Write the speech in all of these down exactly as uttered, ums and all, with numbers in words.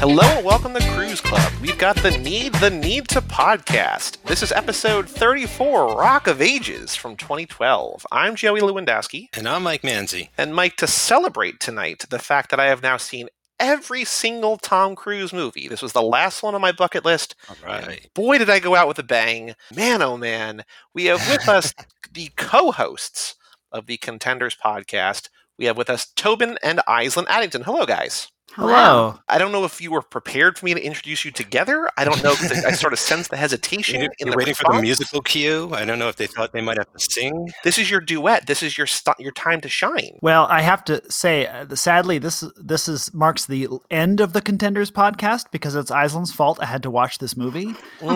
Hello and welcome to Cruise Club. We've got the Need the Need to podcast. This is episode thirty-four, Rock of Ages from twenty twelve. I'm Joey Lewandowski. And I'm Mike Manzi. And Mike, to celebrate tonight the fact that I have now seen every single Tom Cruise movie. This was the last one on my bucket list. All right. Boy, did I go out with a bang. Man, oh man. We have with us the co-hosts of the Contenders podcast. We have with us Tobin and Aislinn Addington. Hello, guys. Hello. I don't know if you were prepared for me to introduce you together. I don't know. I sort of sense the hesitation. You're, in you're the waiting response. for the musical cue. I don't know if they thought they might have to sing. This is your duet. This is your st- your time to shine. Well, I have to say, uh, sadly, this this is marks the end of the Contenders podcast because it's Aislinn's fault. I had to watch this movie,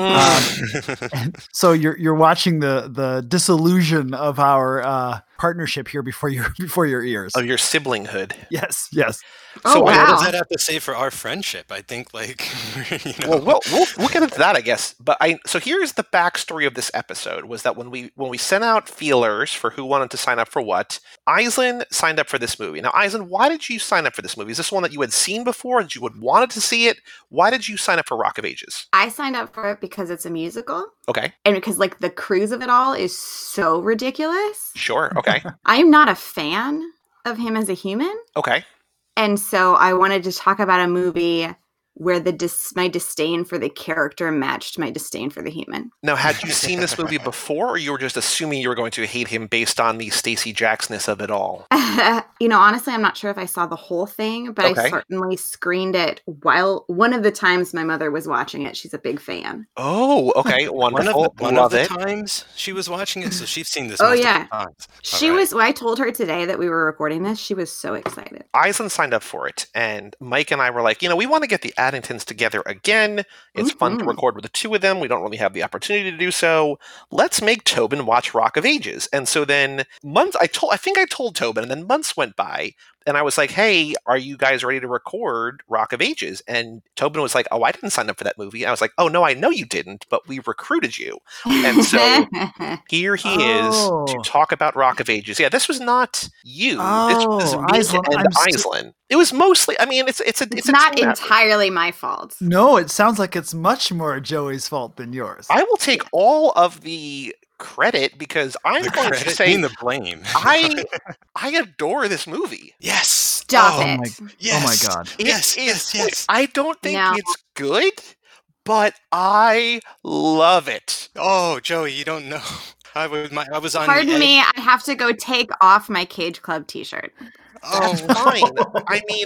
Mm. um, and so you're you're watching the the disillusion of our uh, partnership here before your before your ears. Of your siblinghood. Yes, yes. So So wow. what does that have to say for our friendship? I think, like, you know. Well, we'll, we'll we'll get into that, I guess. But I so here's the backstory of this episode: was that when we when we sent out feelers for who wanted to sign up for what, Aislinn signed up for this movie. Now, Aislinn, why did you sign up for this movie? Is this one that you had seen before? That you had wanted to see it? Why did you sign up for Rock of Ages? I signed up for it because it's a musical Okay, and because like the cruise of it all is so ridiculous. sure. Okay, I'm not a fan of him as a human. okay. And so I wanted to talk about a movie where the dis- my disdain for the character matched my disdain for the human. Now, had you seen this movie before, or you were just assuming you were going to hate him based on the Stacey Jacksonness of it all? You know, honestly, I'm not sure if I saw the whole thing, but Okay. I certainly screened it while one of the times my mother was watching it. She's a big fan. Oh, okay, One of wonderful. the, one Love of the it. times she was watching it, so she's seen this. Oh, multiple yeah. times. She All right. was, when I told her today that we were recording this, she was so excited. Aislinn signed up for it, and Mike and I were like, you know, we want to get the Addingtons together again. It's fun to Mhm. record with the two of them. We don't really have the opportunity to do so. Let's make Tobin watch Rock of Ages. And so then months, I told, I think I told Tobin, and then months went by, and I was like, hey, are you guys ready to record Rock of Ages? And Tobin was like, oh, I didn't sign up for that movie. And I was like, oh, no, I know you didn't, but we recruited you. And so here he Oh. is to talk about Rock of Ages. Yeah, this was not you. Oh, this was me Aislinn, and I'm st- Aislinn. It was mostly, I mean, it's it's a It's, it's, a not team effort. entirely my fault. No, it sounds like it's much more Joey's fault than yours. I will take all of the credit because I'm The going to credit say being the blame. I I adore this movie. yes. Stop oh, it. my- Yes. Oh my God. It Yes, is- yes, yes. I don't think No. it's good, but I love it. Oh, Joey, you don't know. I was my I was on. the Pardon edge. me, I have to go take off my Cage Club t-shirt. That's Oh, fine. I mean,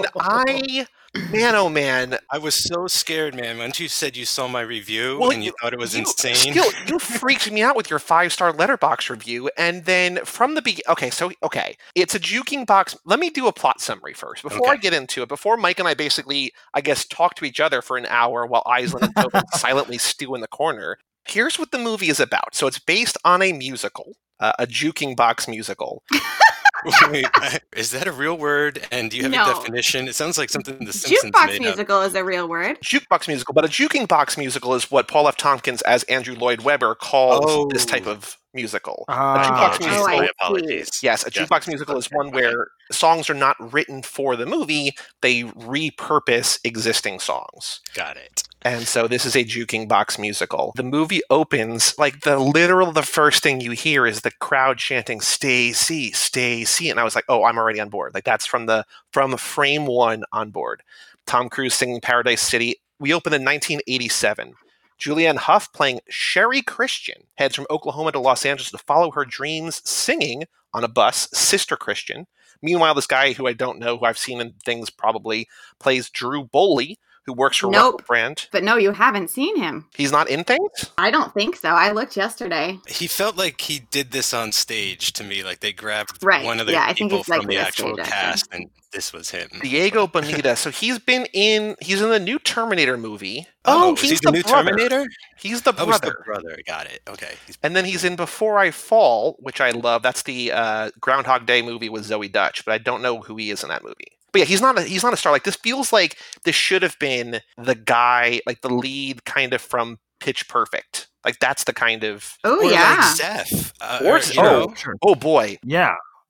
I man, oh man. I was so scared, man. Once you said you saw my review Well, and you, you- thought it was you, insane. Still, you freaked me out with your five-star letterbox review, and then from the beginning, okay, so okay, it's a juking box. Let me do a plot summary first before I Okay. get into it. Before Mike and I basically, I guess, talk to each other for an hour while Aislinn and Tobin silently stew in the corner. Here's what the movie is about. So it's based on a musical, uh, a juking box musical. Wait, is that a real word? And do you have No. a definition? It sounds like something the Simpsons Jukebox made up. musical is a real word. Jukebox musical, but a juking box musical is what Paul F. Tompkins as Andrew Lloyd Webber calls Oh. this type of musical. Ah. a jukebox Apologies, musical. Oh, I my see. apologies. Yes, a Yeah. jukebox musical is Okay, one okay. where songs are not written for the movie, they repurpose existing songs. Got it. And so this is a juking box musical. The movie opens, like the literal, the first thing you hear is the crowd chanting, Stacy, Stacy. And I was like, oh, I'm already on board. Like that's from the, from frame one on board. Tom Cruise singing Paradise City. We open in nineteen eighty-seven. Julianne Hough playing Sherry Christian heads from Oklahoma to Los Angeles to follow her dreams singing on a bus, Sister Christian. Meanwhile, this guy who I don't know, who I've seen in things probably, plays Drew Boley, who works for Nope. Russell Brand. But no, you haven't seen him. He's not in things? I don't think so. I looked yesterday. He felt like he did this on stage to me. Like they grabbed Right, one of the yeah, I think people it's from likely the a actual stage actor. cast, and this was him. Diego Boneta. So he's been in, he's in the new Terminator movie. Oh, Oh, is he's he the, new brother. Terminator? He's the Oh, he's brother. the brother. Got it. Okay. He's- And then he's in Before I Fall, which I love. That's the uh, Groundhog Day movie with Zoe Dutch, but I don't know who he is in that movie. But yeah, he's not a, he's not a star. Like this feels like this should have been the guy, like the lead kind of from Pitch Perfect. Like that's the kind of Oh, or yeah. like Zeph. Uh, Or- or, you know, Oh, sure. oh boy. Yeah.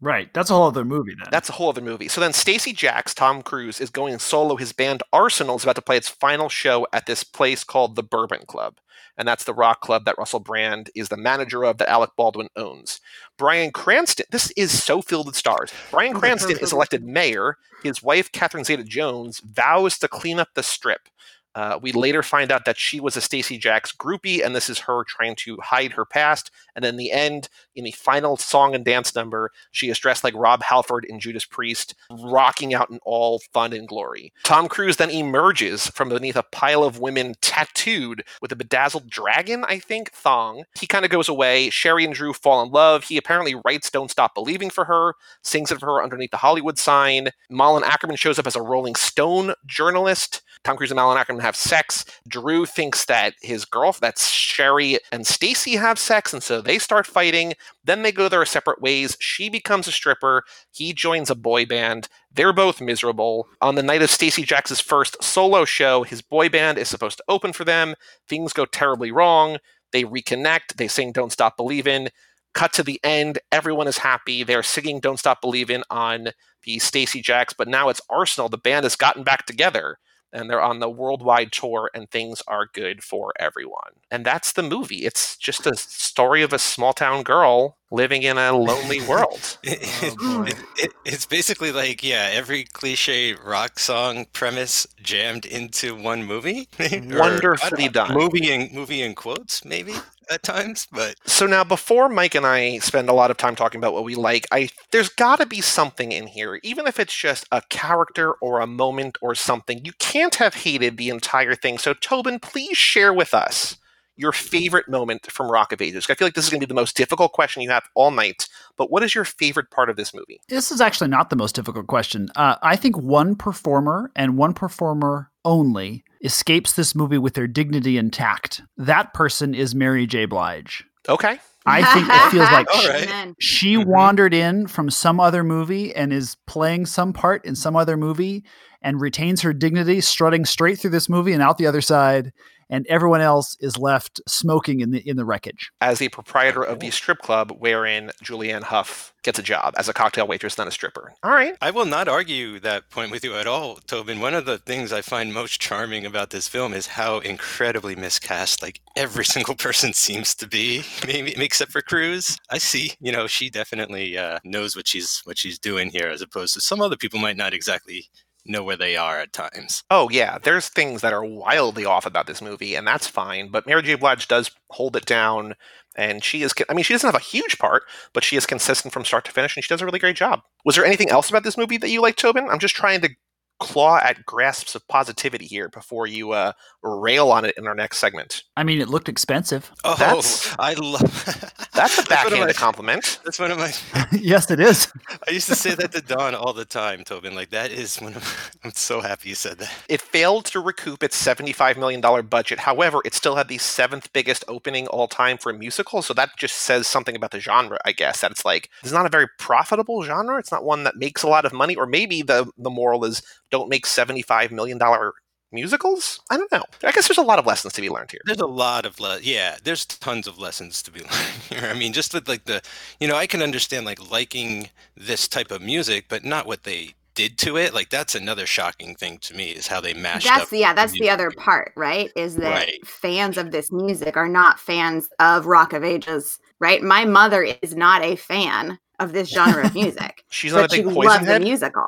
Right. That's a whole other movie then. That's a whole other movie. So then Stacey Jacks, Tom Cruise, is going solo. His band Arsenal is about to play its final show at this place called the Bourbon Club. And that's the rock club that Russell Brand is the manager of, that Alec Baldwin owns. Bryan Cranston, this is so filled with stars. Bryan Cranston is elected mayor. His wife, Catherine Zeta-Jones, vows to clean up the strip. Uh, we later find out that she was a Stacey Jacks groupie, and this is her trying to hide her past. And in the end, in the final song and dance number, she is dressed like Rob Halford in Judas Priest, rocking out in all fun and glory. Tom Cruise then emerges from beneath a pile of women tattooed with a bedazzled dragon, I think, thong. He kind of goes away. Sherry and Drew fall in love. He apparently writes Don't Stop Believing for her, sings it for her underneath the Hollywood sign. Malin Ackerman shows up as a Rolling Stone journalist. Tom Cruise and Malin Ackerman have sex. Drew thinks that his girl, that's Sherry and Stacy, have sex, and so they start fighting. Then they go their separate ways. She becomes a stripper. He joins a boy band. They're both miserable. On the night of Stacey Jacks' first solo show, his boy band is supposed to open for them. Things go terribly wrong. They reconnect. They sing Don't Stop Believin'. Cut to the end. Everyone is happy. They're singing Don't Stop Believin' on the Stacey Jacks, but now it's Arsenal. The band has gotten back together, and they're on the worldwide tour, and things are good for everyone. And that's the movie. It's just a story of a small-town girl living in a lonely world. it, Oh, it, it, it's basically like, yeah, every cliche rock song premise jammed into one movie. Or, Wonderfully I don't know, done. Movie in, movie in quotes, maybe, at times, but... So now, before Mike and I spend a lot of time talking about what we like, I there's got to be something in here, even if it's just a character or a moment or something. You can't have hated the entire thing. So Tobin, please share with us your favorite moment from Rock of Ages. I feel like this is going to be the most difficult question you have all night, but what is your favorite part of this movie? This is actually not the most difficult question. Uh, I think one performer and one performer only escapes this movie with their dignity intact. That person is Mary J. Blige. Okay. I think it feels like All she, right. Amen. she Mhm. wandered in from some other movie and is playing some part in some other movie and retains her dignity, strutting straight through this movie and out the other side. And everyone else is left smoking in the in the wreckage. As the proprietor of the strip club wherein Julianne Hough gets a job as a cocktail waitress, not a stripper. All right. I will not argue that point with you at all, Tobin. One of the things I find most charming about this film is how incredibly miscast, like, every single person seems to be, maybe except for Cruz. I see, you know, she definitely uh, knows what she's what she's doing here, as opposed to some other people might not exactly know where they are at times. Oh, yeah. There's things that are wildly off about this movie, and that's fine. But Mary J. Blige does hold it down, and she is, I mean, she doesn't have a huge part, but she is consistent from start to finish, and she does a really great job. Was there anything else about this movie that you liked, Tobin? I'm just trying to claw at grasps of positivity here before you uh, rail on it in our next segment. I mean, it looked expensive. Oh, That's- I love That's a one of my- backhanded compliment. That's one of my. Yes, it is. I used to say that to Don all the time, Tobin. Like, that is one of. I'm so happy you said that. It failed to recoup its seventy-five million dollars budget. However, it still had the seventh biggest opening all time for a musical. So that just says something about the genre, I guess, that it's like, it's not a very profitable genre. It's not one that makes a lot of money. Or maybe the, the moral is, don't make seventy-five million dollars musicals? I don't know. I guess there's a lot of lessons to be learned here. There's a lot of le- yeah. There's tons of lessons to be learned here. I mean, just with like the, you know, I can understand like liking this type of music, but not what they did to it. Like, that's another shocking thing to me, is how they mashed That's up. yeah, that's the music. other part, right? Is that Right. fans of this music are not fans of Rock of Ages, right? My mother is not a fan of this genre of music. She's not but a she big loves poison the head. musical.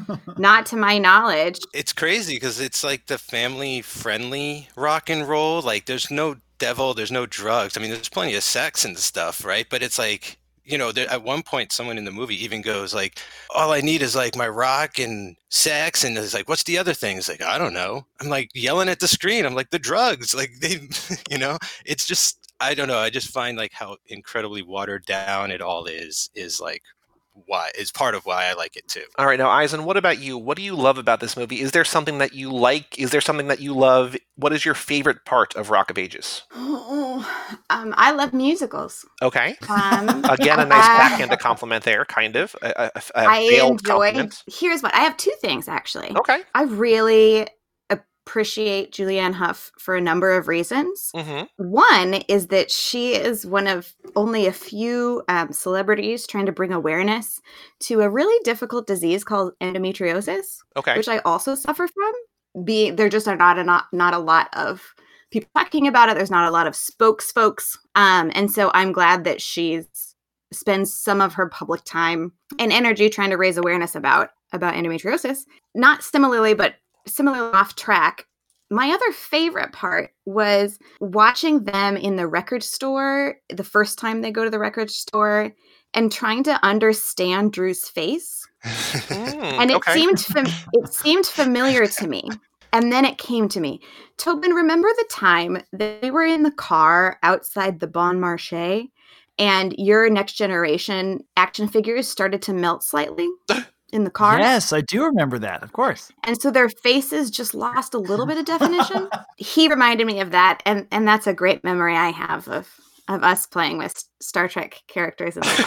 Not to my knowledge. It's crazy because it's like the family friendly rock and roll. Like, there's no devil, there's no drugs. I mean, there's plenty of sex and stuff, right? But it's like, you know, there, at one point, someone in the movie even goes like, all I need is like my rock and sex. And it's like, what's the other thing? It's like, I don't know. I'm like yelling at the screen. I'm like, the drugs, like they, you know, it's just, I don't know. I just find like how incredibly watered down it all is, is like, why is part of why I like it too. All right, now, Eisen, what about you? What do you love about this movie? Is there something that you like? Is there something that you love? What is your favorite part of Rock of Ages? Oh, um, I love musicals. Okay. Um, Again, a nice uh, backhanded compliment there, kind of. A, a, a I veiled enjoy. compliment. Here's what I have two things actually. Okay. I really appreciate Julianne Hough for a number of reasons. Mm-hmm. One is that she is one of only a few um, celebrities trying to bring awareness to a really difficult disease called endometriosis, Okay. which I also suffer from. Be there just are not a not, not a lot of people talking about it. There's not a lot of spokesfolks, um, and so I'm glad that she's spends some of her public time and energy trying to raise awareness about about endometriosis. Not similarly, but similarly off track. My other favorite part was watching them in the record store the first time they go to the record store and trying to understand Drew's face. Mm, And it okay. seemed fam- it seemed familiar to me. And then it came to me. Tobin, remember the time that we were in the car outside the Bon Marché and your Next Generation action figures started to melt slightly in the car? Yes, I do remember that, of course. And so their faces just lost a little bit of definition. He reminded me of that, and and that's a great memory I have of of us playing with Star Trek characters in the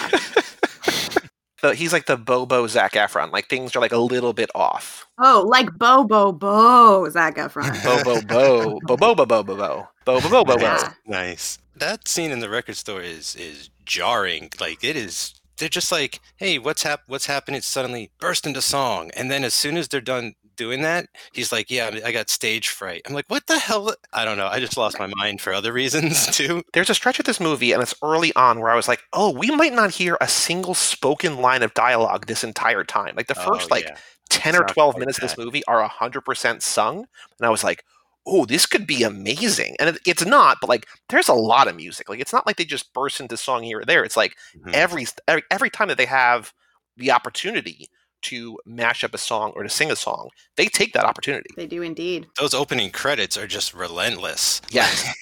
car. So he's like the Bobo Zac Efron. Like things are like a little bit off. Oh, like Bo Bo Bo Zac Efron. Bo bo bo bo bo bo bo bo bo bo bo bo bo. Yeah. Nice. That scene in the record store is is jarring. Like it is. They're just like, hey, what's hap- What's happening? Suddenly burst into song, and then as soon as they're done doing that, he's like, yeah, I got stage fright. I'm like, what the hell? I don't know. I just lost my mind for other reasons too. There's a stretch of this movie, and it's early on where I was like, oh, we might not hear a single spoken line of dialogue this entire time. Like the first Oh, like yeah. ten or Sounds twelve like minutes of this that. movie are one hundred percent sung, and I was like, oh, this could be amazing. And it, it's not, but like there's a lot of music. Like it's not like they just burst into song here or there. It's like Mhm. every every, every time that they have the opportunity to mash up a song or to sing a song, they take that opportunity. They do indeed. Those opening credits are just relentless. Yes.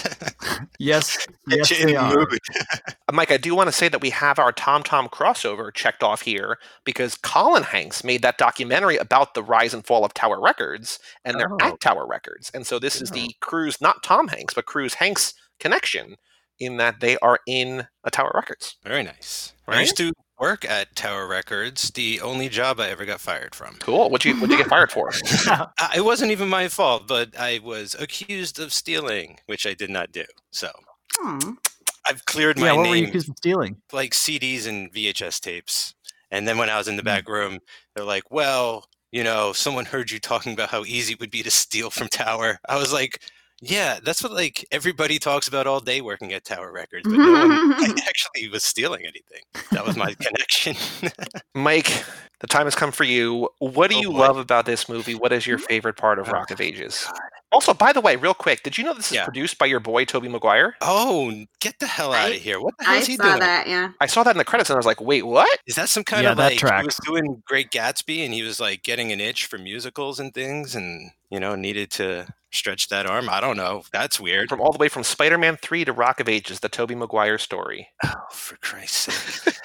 Yes, yes, In they the are. movie. Mike, I do want to say that we have our Tom Tom crossover checked off here because Colin Hanks made that documentary about the rise and fall of Tower Records, and they're Oh. at Tower Records. And so this is the Cruise, not Tom Hanks, but Cruise Hanks connection in that they are in a Tower Records. Very nice. I Right? used to work at Tower Records, the only job I ever got fired from. Cool. What'd you, what'd you get fired for? Uh, it wasn't even my fault, but I was accused of stealing, which I did not do. So Aw. I've cleared my Yeah, what were you name, accused of stealing? like C Ds and V H S tapes. And then when I was in the Hmm. back room, they're like, well, you know, someone heard you talking about how easy it would be to steal from Tower. I was like, yeah, that's what like everybody talks about all day working at Tower Records, but no one actually was stealing anything. That was my connection. Mike, the time has come for you. What do Oh, you boy. love about this movie? What is your favorite part of Oh, Rock of Ages? Also, by the way, real quick, did you know this is Yeah. produced by your boy, Tobey Maguire? Oh, get the hell out I- of here. What the hell I is he saw doing? that, yeah. I saw that in the credits and I was like, wait, what? Is that some kind Yeah, of that like he was tracks. doing Great Gatsby and he was like getting an itch for musicals and things and, you know, needed to stretch that arm? I don't know. That's weird. From all the way from Spider-Man three to Rock of Ages, the Tobey Maguire story. Oh, for Christ's sake.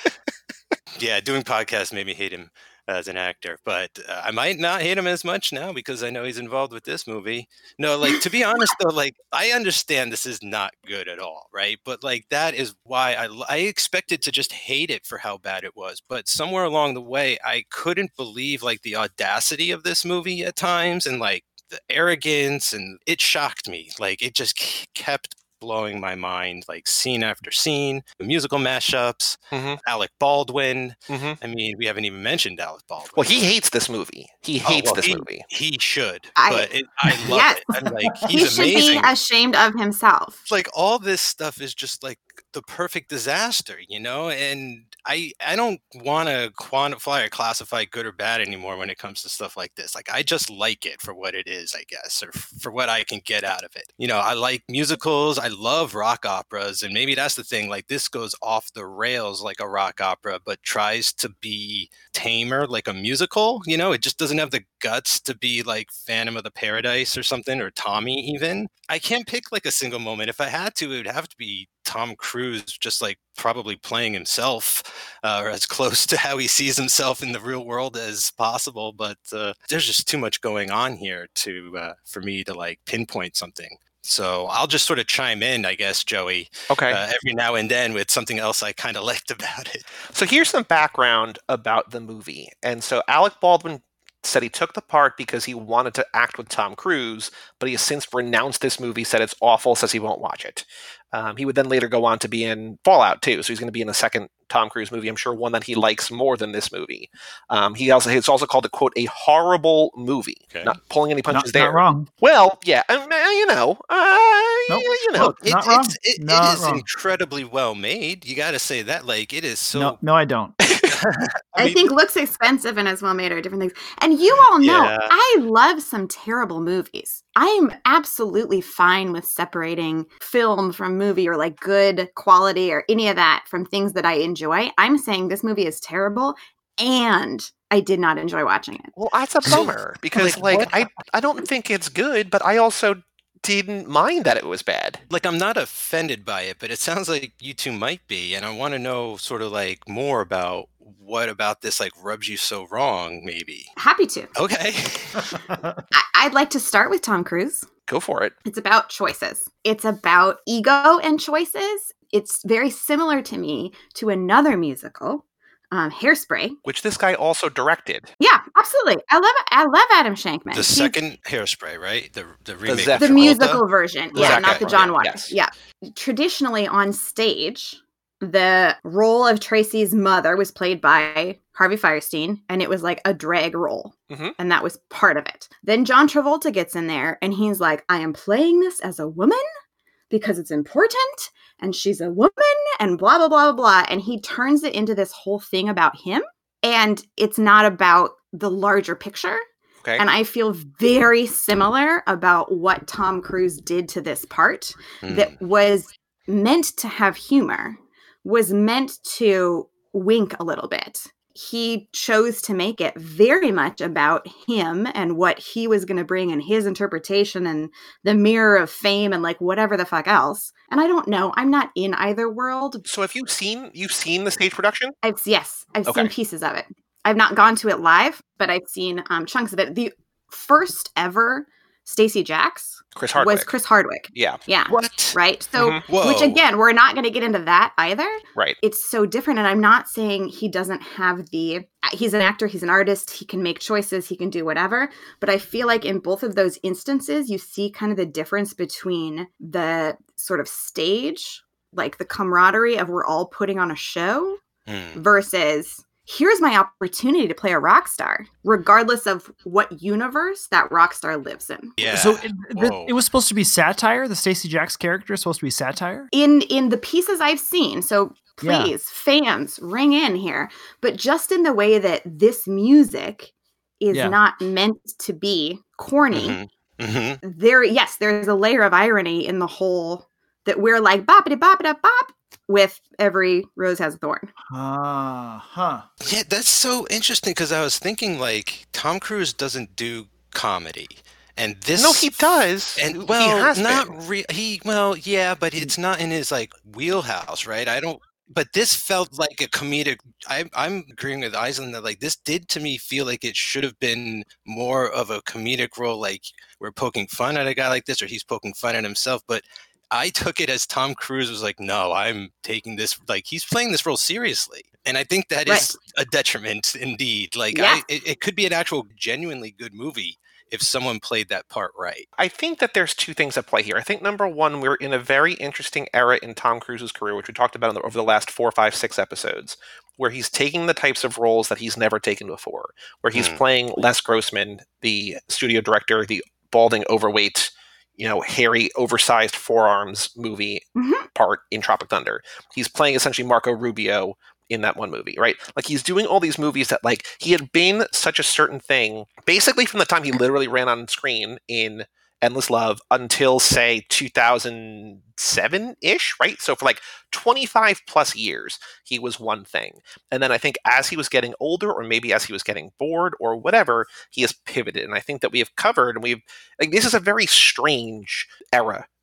Yeah, doing podcasts made me hate him as an actor, but uh, I might not hate him as much now because I know he's involved with this movie. No, like to be honest though, like I understand this is not good at all, right? But like that is why I I expected to just hate it for how bad it was, but somewhere along the way I couldn't believe like the audacity of this movie at times and like the arrogance, and it shocked me. Like it just k- kept blowing my mind, like scene after scene, the musical mashups, Mhm. Alec Baldwin. Mhm. I mean, we haven't even mentioned Alec Baldwin. Well, he hates this movie. He Oh, hates well, this he, movie. He should, I- but it, I love Yes. it. I'm like, He he's should amazing. be ashamed of himself. It's like all this stuff is just like the perfect disaster, you know? And I I don't want to quantify or classify good or bad anymore when it comes to stuff like this. Like I just like it for what it is, I guess, or for what I can get out of it. You know, I like musicals, I love rock operas, and maybe that's the thing. Like this goes off the rails like a rock opera, but tries to be tamer like a musical. You know, it just doesn't have the guts to be like Phantom of the Paradise or something, or Tommy even. I can't pick like a single moment. If I had to, it would have to be Tom Cruise just like probably playing himself, uh, or as close to how he sees himself in the real world as possible. But uh, there's just too much going on here to uh, for me to like pinpoint something. So I'll just sort of chime in, I guess, Joey, Okay. uh, every now and then with something else I kind of liked about it. So here's some background about the movie. And so Alec Baldwin said he took the part because he wanted to act with Tom Cruise, but he has since renounced this movie, said it's awful, says he won't watch it. Um, he would then later go on to be in Fallout too, so he's going to be in a second Tom Cruise movie. I'm sure one that he likes more than this movie. Um, he also it's also called a quote a horrible movie. Okay. Not pulling any punches Not, there. not wrong. Well, yeah, um, uh, you know, uh, Nope. you, you know, Nope. It, Not wrong. it's, it, Not it is wrong. incredibly well made. You got to say that. Like, it is so. No, no, I don't. I, mean- think looks expensive and as well made are different things. And you all know Yeah. I love some terrible movies. I'm absolutely fine with separating film from movie or like good quality or any of that from things that I enjoy. I'm saying this movie is terrible and I did not enjoy watching it. well, that's a So, bummer because like, like, what- I I don't think it's good, but I also didn't mind that it was bad. Like, I'm not offended by it, but it sounds like you two might be. And I want to know sort of like more about what about this like rubs you so wrong, maybe. Happy to. Okay. I- I'd like to start with Tom Cruise. Go for it. It's about choices. It's about ego and choices. It's very similar to me to another musical, um, Hairspray. Which this guy also directed. Yeah, absolutely. I love I love Adam Shankman. The He's second Hairspray, right? The the remake. Zeph of the Travolta. musical version. The Yeah, Zac not the Efron, John yeah, Waters. yes. Yeah. Traditionally on stage, the role of Tracy's mother was played by Harvey Firestein, and it was like a drag role. Mhm. And that was part of it. Then John Travolta gets in there and he's like, I am playing this as a woman because it's important and she's a woman and blah, blah, blah, blah, blah. And he turns it into this whole thing about him. And it's not about the larger picture. Okay. And I feel very similar about what Tom Cruise did to this part Hmm. that was meant to have humor, was meant to wink a little bit. He chose to make it very much about him and what he was going to bring and his interpretation and the mirror of fame and like whatever the fuck else. And I don't know. I'm not in either world. So have you seen you've seen the stage production? I've yes, I've Okay. seen pieces of it. I've not gone to it live, but I've seen um, chunks of it. The first ever Stacey Jacks Chris Hardwick. was Chris Hardwick. Yeah, Yeah. What? Right. So, Mhm. Whoa. which again, we're not going to get into that either. right. It's so different. And I'm not saying he doesn't have the, he's an actor, he's an artist, he can make choices, he can do whatever. But I feel like in both of those instances, you see kind of the difference between the sort of stage, like the camaraderie of we're all putting on a show Hmm. versus here's my opportunity to play a rock star, regardless of what universe that rock star lives in. Yeah. So it, the, Whoa. it was supposed to be satire. The Stacey Jacks character is supposed to be satire. In in the pieces I've seen, so Yeah. please, fans, ring in here. But just in the way that this music is Yeah. not meant to be corny, Mhm. Mhm. there, yes, there's a layer of irony in the whole that we're like boppity boppity bop with every rose has a thorn. Ah, huh. Yeah, that's so interesting because I was thinking like Tom Cruise doesn't do comedy, and this No, he does. And he well, has not been. re- he. Well, yeah, but it's not in his like wheelhouse, right? I don't. But this felt like a comedic. I, I'm agreeing with Island that like this did to me feel like it should have been more of a comedic role. Like we're poking fun at a guy like this, or he's poking fun at himself. But I took it as Tom Cruise was like, no, I'm taking this like he's playing this role seriously, and I think that Right. is a detriment indeed. Like Yeah. I, it, it could be an actual genuinely good movie if someone played that part right. I think that there's two things at play here. I think number one, we're in a very interesting era in Tom Cruise's career, which we talked about in the, over the last four, five, six episodes, where he's taking the types of roles that he's never taken before, where he's Hmm. playing Les Grossman, the studio director, the balding, overweight, you know, hairy, oversized forearms movie Mhm. part in Tropic Thunder. He's playing essentially Marco Rubio in that one movie, right? Like he's doing all these movies that like he had been such a certain thing basically from the time he literally ran on screen in Endless Love until say two thousand seven-ish, right? So for like twenty-five plus years, he was one thing. And then I think as he was getting older, or maybe as he was getting bored or whatever, he has pivoted. And I think that we have covered, and we've, like, this is a very strange era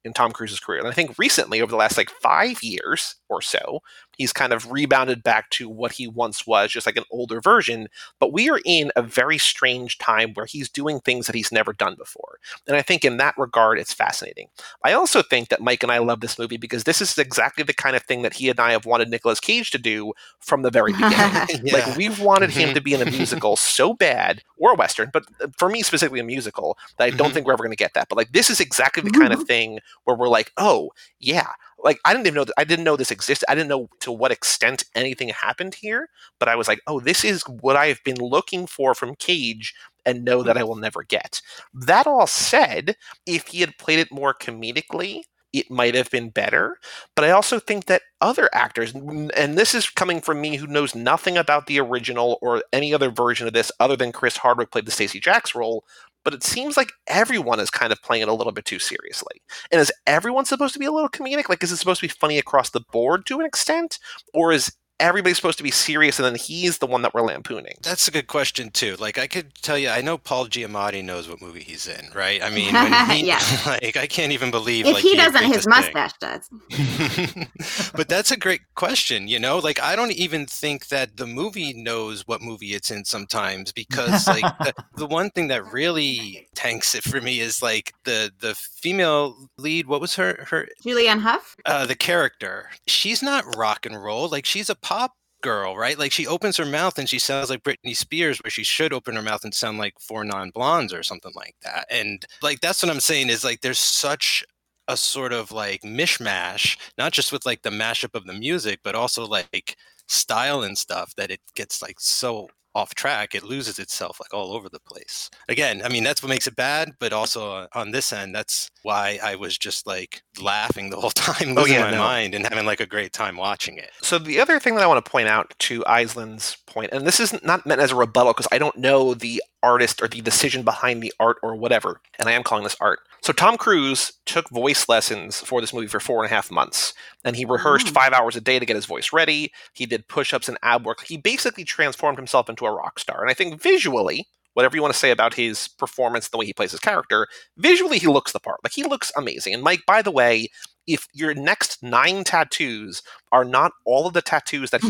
in Tom Cruise's career. And I think recently, over the last like five years or so, he's kind of rebounded back to what he once was, just like an older version. But we are in a very strange time where he's doing things that he's never done before. And I think in that regard, it's fascinating. I also think that Mike and I love this movie because this is exactly the kind of thing that he and I have wanted Nicolas Cage to do from the very beginning. Yeah. Like, we've wanted him to be in a musical so bad, or a Western, but for me specifically a musical, that I don't Mhm. think we're ever going to get that. But like, this is exactly the kind of thing where we're like, oh, yeah. Like, I didn't even know that, I didn't know this existed. I didn't know to what extent anything happened here, but I was like, oh, this is what I have been looking for from Cage and know that I will never get. That all said, if he had played it more comedically, it might have been better. But I also think that other actors, and this is coming from me who knows nothing about the original or any other version of this other than Chris Hardwick played the Stacey Jacks role, but it seems like everyone is kind of playing it a little bit too seriously. And is everyone supposed to be a little comedic? Like, is it supposed to be funny across the board to an extent? Or is everybody supposed to be serious and then he's the one that we're lampooning? That's a good question too. Like, I could tell you, I know Paul Giamatti knows what movie he's in, right? I mean, when he, Yeah. like, I can't even believe If like, he doesn't, agreed his to mustache does. sing. But that's a great question, you know? Like, I don't even think that the movie knows what movie it's in sometimes, because like the, the one thing that really tanks it for me is like the the female lead. What was her her Julianne Hough? uh, the character? She's not rock and roll. Like, she's a pop girl, right? Like, she opens her mouth and she sounds like Britney Spears, where she should open her mouth and sound like Four Non-Blondes or something like that. And like, that's what I'm saying is like, there's such a sort of like mishmash, not just with like the mashup of the music, but also like style and stuff, that it gets like so off track, it loses itself like all over the place. Again, I mean, that's what makes it bad, but also uh, on this end, that's why I was just like laughing the whole time, losing Oh, yeah, my no. mind and having like a great time watching it. So the other thing that I want to point out to Island's point, and this is not meant as a rebuttal because I don't know the artist or the decision behind the art or whatever, and I am calling this art. So Tom Cruise took voice lessons for this movie for four and a half months, and he rehearsed Mm. five hours a day to get his voice ready. He did push-ups and ab work. He basically transformed himself into a rock star, and I think visually, whatever you want to say about his performance, the way he plays his character, visually he looks the part. Like, he looks amazing. And Mike, by the way, if your next nine tattoos are not all of the tattoos that he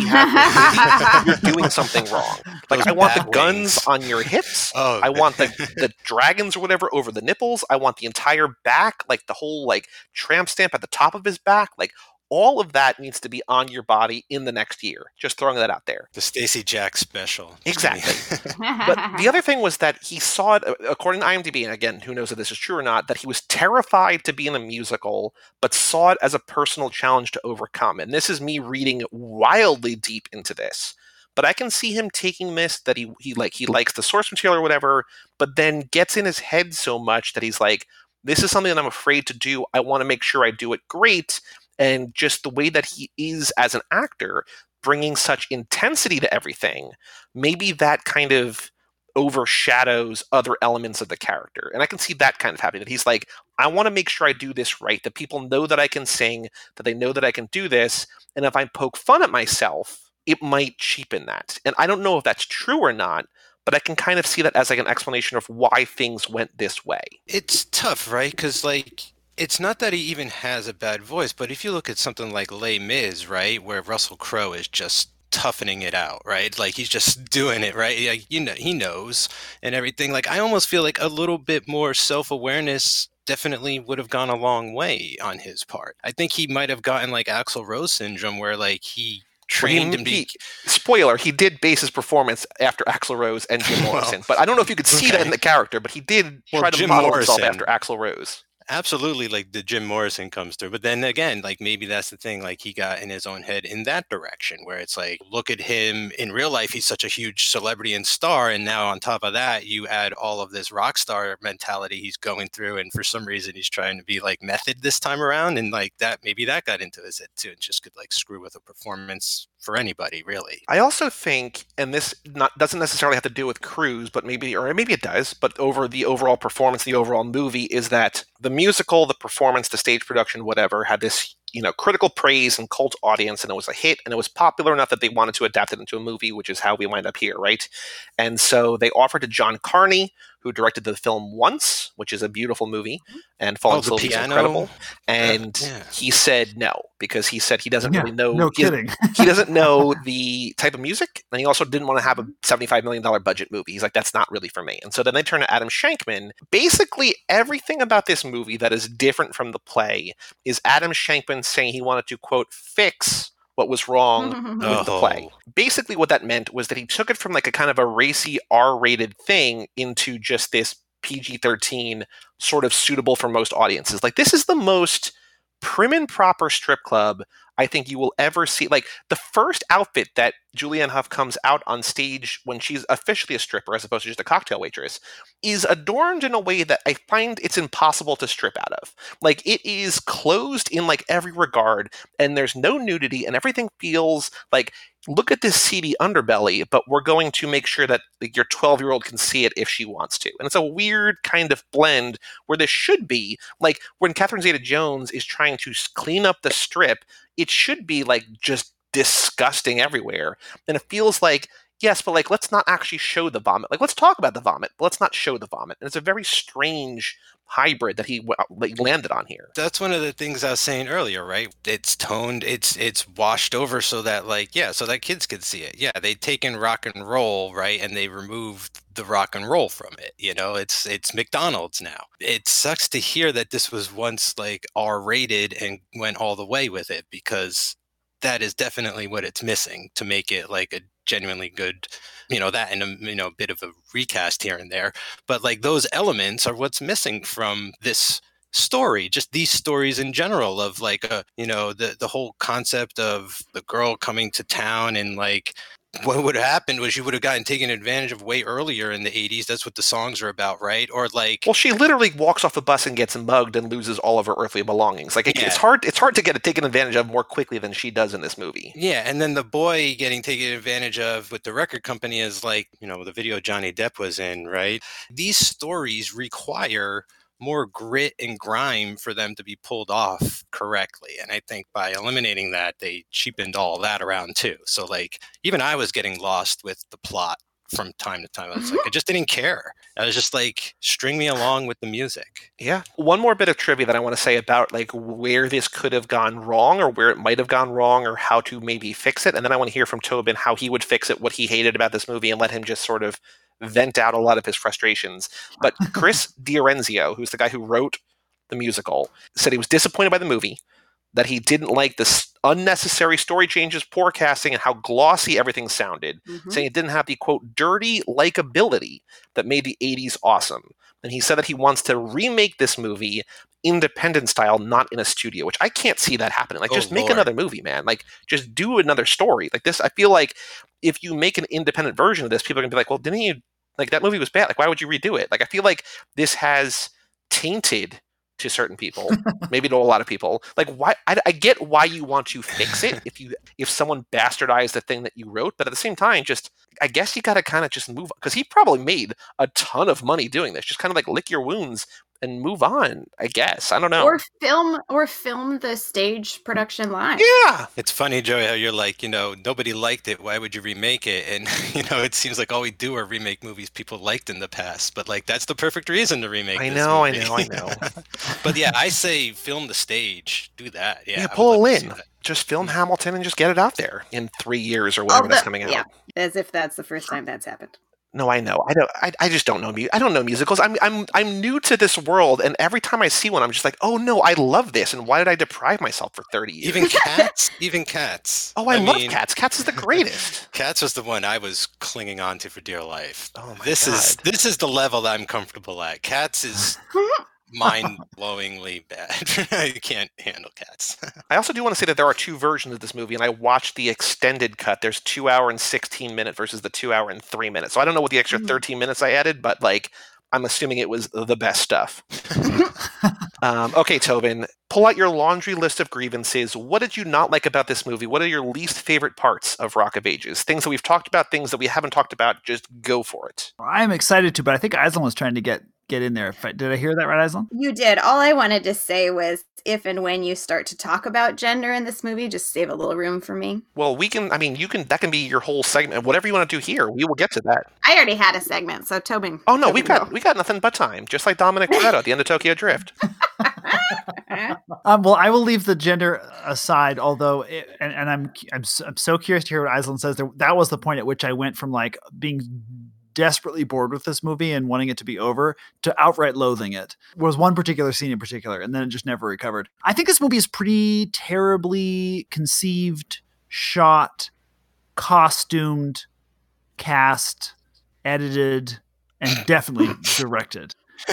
had, you're doing something wrong. Like, Those I want the bat guns wings. on your hips. Oh, I want the, the dragons or whatever over the nipples. I want the entire back, like the whole like tramp stamp at the top of his back. Like, all of that needs to be on your body in the next year. Just throwing that out there. the Stacey Jacks special. Exactly. But the other thing was that he saw it, according to IMDb, and again, who knows if this is true or not, that he was terrified to be in a musical, but saw it as a personal challenge to overcome. And this is me reading wildly deep into this. But I can see him taking this, that he, he like he likes the source material or whatever, but then gets in his head so much that he's like, this is something that I'm afraid to do. I want to make sure I do it great. And just the way that he is as an actor, bringing such intensity to everything, maybe that kind of overshadows other elements of the character. And I can see that kind of happening, that he's like, I want to make sure I do this right, that people know that I can sing, that they know that I can do this. And if I poke fun at myself, it might cheapen that. And I don't know if that's true or not, but I can kind of see that as like an explanation of why things went this way. It's tough, right? Because like, it's not that he even has a bad voice, but if you look at something like Les Mis, right, where Russell Crowe is just toughening it out, right? Like, he's just doing it, right? Like, you know, he knows and everything. Like, I almost feel like a little bit more self-awareness definitely would have gone a long way on his part. I think he might have gotten like Axl Rose syndrome, where like he trained Well, and he- be Spoiler, he did base his performance after Axl Rose and Jim Well, Morrison. But I don't know if you could see that okay. in the character, but he did Well, try to Jim model himself Morrison- after Axl Rose. absolutely, like the Jim Morrison comes through. But then again, like, maybe that's the thing, like, he got in his own head in that direction, where it's like, look at him in real life, he's such a huge celebrity and star, and now on top of that you add all of this rock star mentality he's going through, and for some reason he's trying to be like method this time around, and like that, maybe that got into his head too, and just could like screw with a performance for anybody, really. I also think, and this not, doesn't necessarily have to do with Cruise, but maybe, or maybe it does, but over the overall performance, the overall movie, is that the musical, the performance, the stage production, whatever, had this, you know, critical praise and cult audience, and it was a hit, and it was popular enough that they wanted to adapt it into a movie, which is how we wind up here, right? And so they offered to John Carney, who directed the film Once, which is a beautiful movie, and Falling Oh, the Sylvie is piano? incredible. And Yeah. he said no, because he said he doesn't Yeah, really know. no he, kidding. he doesn't know the type of music, and he also didn't want to have a seventy-five million dollars budget movie. He's like, that's not really for me. And so then they turn to Adam Shankman. Basically, everything about this movie that is different from the play is Adam Shankman saying he wanted to, quote, fix what was wrong with the play. Oh. Basically, what that meant was that he took it from like a kind of a racy R-rated thing into just this P G thirteen sort of suitable for most audiences. Like, this is the most prim and proper strip club I think you will ever see. Like, the first outfit that Julianne Hough comes out on stage when she's officially a stripper as opposed to just a cocktail waitress is adorned in a way that I find it's impossible to strip out of. Like, it is closed in like every regard, and there's no nudity, and everything feels like, look at this seedy underbelly, but we're going to make sure that like, your twelve-year-old can see it if she wants to. And it's a weird kind of blend where this should be, like, when Catherine Zeta-Jones is trying to clean up the strip, it should be, like, just disgusting everywhere. And it feels like, yes, but, like, let's not actually show the vomit. Like, let's talk about the vomit, but let's not show the vomit. And it's a very strange hybrid that he like, landed on here. That's one of the things I was saying earlier, right? It's toned, it's it's washed over so that, like, yeah, so that kids could see it. Yeah, they've taken rock and roll, right, and they removed the rock and roll from it. You know, it's it's McDonald's now. It sucks to hear that this was once like R-rated and went all the way with it, because that is definitely what it's missing to make it like a genuinely good, you know, that and a you know bit of a recast here and there. But like those elements are what's missing from this story, just these stories in general of like a you know the the whole concept of the girl coming to town, and like what would have happened was you would have gotten taken advantage of way earlier in the eighties. That's what the songs are about, right? Or like, well, she literally walks off the bus and gets mugged and loses all of her earthly belongings. Like, it, Yeah. it's hard. It's hard to get taken advantage of more quickly than she does in this movie. yeah, and then the boy getting taken advantage of with the record company is like, you know, the video Johnny Depp was in, right? These stories require more grit and grime for them to be pulled off correctly. And I think by eliminating that, they cheapened all that around too. So like, even I was getting lost with the plot from time to time. I was like, I just didn't care. I was just like, string me along with the music. Yeah. One more bit of trivia that I want to say about like where this could have gone wrong, or where it might have gone wrong, or how to maybe fix it. And then I want to hear from Tobin how he would fix it, what he hated about this movie, and let him just sort of vent out a lot of his frustrations. But Chris Diorenzio, who's the guy who wrote the musical, said he was disappointed by the movie, that he didn't like the s- unnecessary story changes, poor casting, and how glossy everything sounded, Mhm. saying it didn't have the, quote, dirty likability that made the eighties awesome. And he said that he wants to remake this movie independent style, not in a studio, which I can't see that happening. Like, Oh, just make Lord. another movie, man. Like, just do another story. Like this, I feel like if you make an independent version of this, people are going to be like, well, didn't you, like, that movie was bad. Like, why would you redo it? Like, I feel like this has tainted to certain people, maybe to a lot of people. Like, why? I, I get why you want to fix it if you if someone bastardized the thing that you wrote, but at the same time, just I guess you got to kind of just move, because he probably made a ton of money doing this. Just kind of like lick your wounds and move on. I guess I don't know. Or film or film the stage production live. yeah, It's funny, Joey, how you're like, you know, nobody liked it. Why would you remake it? And, you know, it seems like all we do are remake movies people liked in the past. But, like, that's the perfect reason to remake I this know, I movie. know, I know. But, yeah, I say film the stage. Do that. Yeah, Yeah, I would pull a love to see Lynn. that. Just film Hamilton and just get it out there in three years or whatever Oh, that's the- coming out. yeah, as if that's the first time that's happened. No, I know. I don't. I, I just don't know. mu- I don't know musicals. I'm. I'm. I'm new to this world, and every time I see one, I'm just like, oh no, I love this, and why did I deprive myself for thirty years? Even Cats? Even Cats. oh, I, love mean, Cats. Cats is the greatest. Cats was the one I was clinging on to for dear life. Oh my this is God. this is the level that I'm comfortable at. Cats is mind-blowingly bad. I can't handle Cats. I also do want to say that there are two versions of this movie, and I watched the extended cut. There's two hour and sixteen minute versus the two hour and three minutes. So I don't know what the extra Mhm. thirteen minutes I added, but like I'm assuming it was the best stuff. Um, okay, Tobin, pull out your laundry list of grievances. What did you not like about this movie? What are your least favorite parts of Rock of Ages? Things that we've talked about, things that we haven't talked about. Just go for it. I'm excited to, but I think Island was trying to get get in there. Did I hear that right, Aislinn? You did. All I wanted to say was if and when you start to talk about gender in this movie, just save a little room for me. Well, we can, I mean, you can, that can be your whole segment. Whatever you want to do here, we will get to that. I already had a segment, so Tobin. Oh, no, Tobin we've got, go. we got nothing but time. Just like Dominic Toretto at the end of Tokyo Drift. um, well, I will leave the gender aside, although, it, and, and I'm, I'm, so, I'm so curious to hear what Aislinn says. There, that was the point at which I went from like being desperately bored with this movie and wanting it to be over to outright loathing it. There was one particular scene in particular, and then it just never recovered. I think this movie is pretty terribly conceived, shot, costumed, cast, edited, and definitely directed.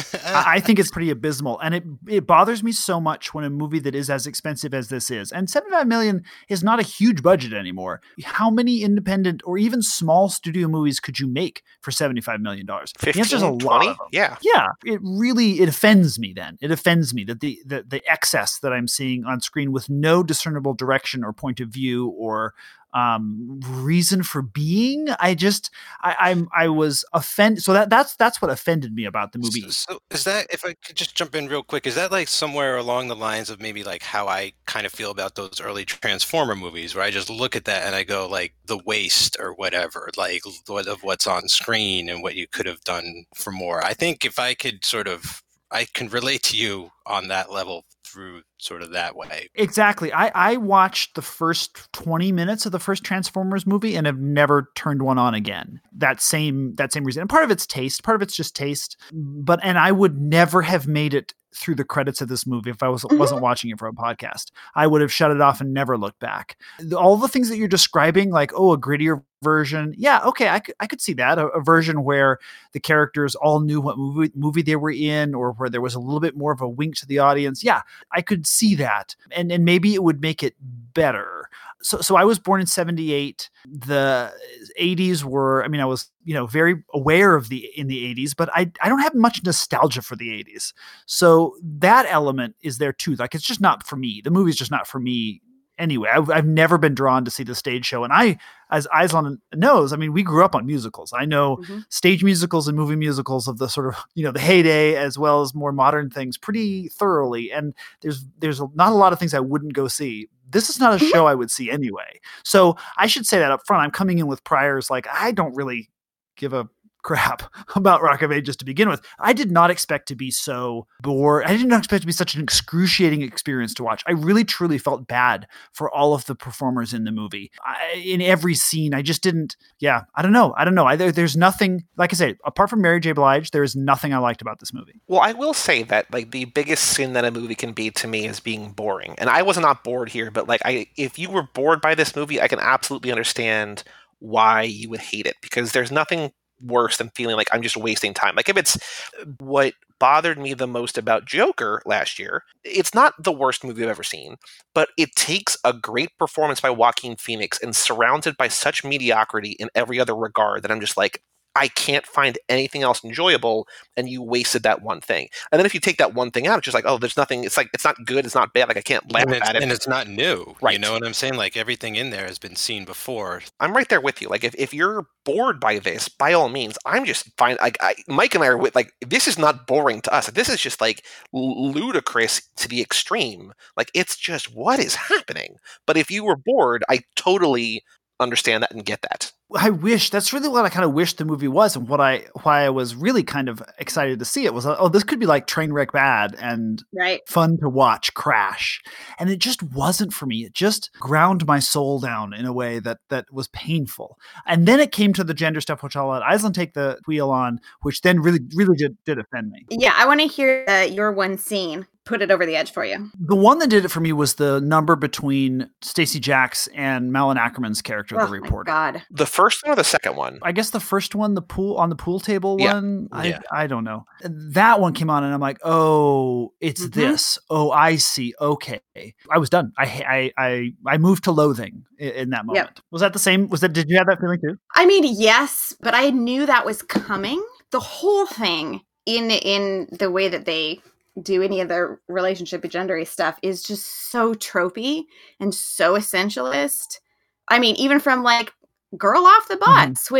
I think it's pretty abysmal, and it it bothers me so much when a movie that is as expensive as this is, and seventy-five million is not a huge budget anymore. How many independent or even small studio movies could you make for seventy-five million dollars? The answer's a lot twenty? of them. Yeah. Yeah. It really, it offends me then. It offends me that the, the, the excess that I'm seeing on screen with no discernible direction or point of view or um, reason for being. I just, I, I'm, I was offended. So that, that's, that's what offended me about the movie. So, so is that, if I could just jump in real quick, is that like somewhere along the lines of maybe like how I kind of feel about those early Transformer movies, where I just look at that and I go like the waste or whatever, like what of what's on screen and what you could have done for more. I think if I could sort of, I can relate to you on that level through sort of that way. Exactly. I, I watched the first twenty minutes of the first Transformers movie and have never turned one on again. That same that same reason. And part of it's taste, part of it's just taste. But and I would never have made it through the credits of this movie if I was, wasn't watching it for a podcast. I would have shut it off and never looked back. All the things that you're describing, like, oh, a grittier version. Yeah, okay, I could, I could see that. A, a version where the characters all knew what movie, movie they were in, or where there was a little bit more of a wink to the audience. Yeah, I could see that. And, and maybe it would make it better. So, so I was born in seventy-eight. The eighties were, I mean, I was, you know, very aware of the, in the eighties, but I, I don't have much nostalgia for the eighties. So that element is there too. Like, it's just not for me. The movie's just not for me anyway. I've, I've never been drawn to see the stage show. And I, as Aislinn knows, I mean, we grew up on musicals. I know mm-hmm. stage musicals and movie musicals of the sort of, you know, the heyday, as well as more modern things pretty thoroughly. And there's, there's not a lot of things I wouldn't go see. This is not a show I would see anyway. So I should say that up front. I'm coming in with priors like, I don't really give a crap about Rock of Ages to begin with. I did not expect to be so bored. I did not expect to be such an excruciating experience to watch. I really, truly felt bad for all of the performers in the movie. I, in every scene, I just didn't, yeah, I don't know. I don't know. I, there, there's nothing, like I said, apart from Mary J. Blige, there is nothing I liked about this movie. Well, I will say that like the biggest sin that a movie can be to me is being boring. And I was not bored here, but like I, if you were bored by this movie, I can absolutely understand why you would hate it, because there's nothing worse than feeling like I'm just wasting time. Like if it's what bothered me the most about Joker last year, it's not the worst movie I've ever seen, but it takes a great performance by Joaquin Phoenix and surrounded by such mediocrity in every other regard that I'm just like, I can't find anything else enjoyable, and you wasted that one thing. And then if you take that one thing out, it's just like, oh, there's nothing, it's like, it's not good, it's not bad, like I can't laugh and at it. And it's not new, right? You know what I'm saying? Like everything in there has been seen before. I'm right there with you. Like if, if you're bored by this, by all means, I'm just fine. Like I, Mike and I are with, like, this is not boring to us. This is just like ludicrous to the extreme. Like it's just, what is happening? But if you were bored, I totally understand that and get that. I wish that's really what I kind of wish the movie was, and what I why I was really kind of excited to see it was, oh, this could be like Trainwreck bad and right. fun to watch crash, and it just wasn't for me. It just ground my soul down in a way that that was painful. And then it came to the gender stuff, which I'll let Aislinn take the wheel on, which then really really did, did offend me. Yeah, I want to hear uh, your one scene. Put it over the edge for you. The one that did it for me was the number between Stacey Jacks and Malin Ackerman's character, oh the reporter. My God. The first one or the second one? I guess the first one, the pool on the pool table yeah. one. I yeah. I don't know. That one came on and I'm like, oh, it's mm-hmm. this. Oh, I see. Okay. I was done. I I I, I moved to loathing in, in that moment. Yep. Was that the same? Was that? Did you have that feeling too? I mean, yes, but I knew that was coming. The whole thing in in the way that they do any of their relationship gendery stuff is just so tropey and so essentialist. I mean, even from like Girl Off the Box, mm-hmm. which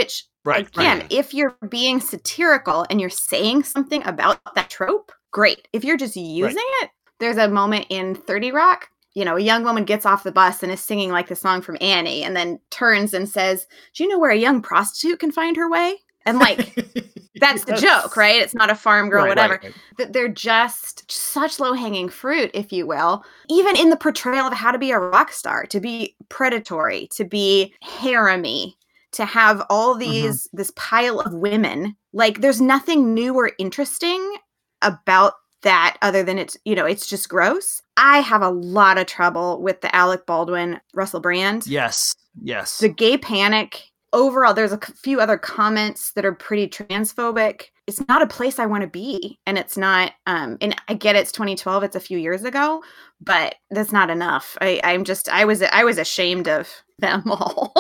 Right. Again, right. if you're being satirical and you're saying something about that trope, great. If you're just using Right. it, there's a moment in thirty Rock, you know, a young woman gets off the bus and is singing like the song from Annie and then turns and says, do you know where a young prostitute can find her way? And like, that's the Yes. joke, right? It's not a farm girl, Right, whatever. right, right. That They're just such low hanging fruit, if you will. Even in the portrayal of how to be a rock star, to be predatory, to be harem-y, to have all these, this pile of women. Like, there's nothing new or interesting about that other than it's, you know, it's just gross. I have a lot of trouble with the Alec Baldwin, Russell Brand. Yes. Yes. The gay panic. Overall, there's a c- few other comments that are pretty transphobic. It's not a place I want to be. And it's not, um, and I get it's twenty twelve, it's a few years ago, but that's not enough. I, I'm just, I was, I was ashamed of them all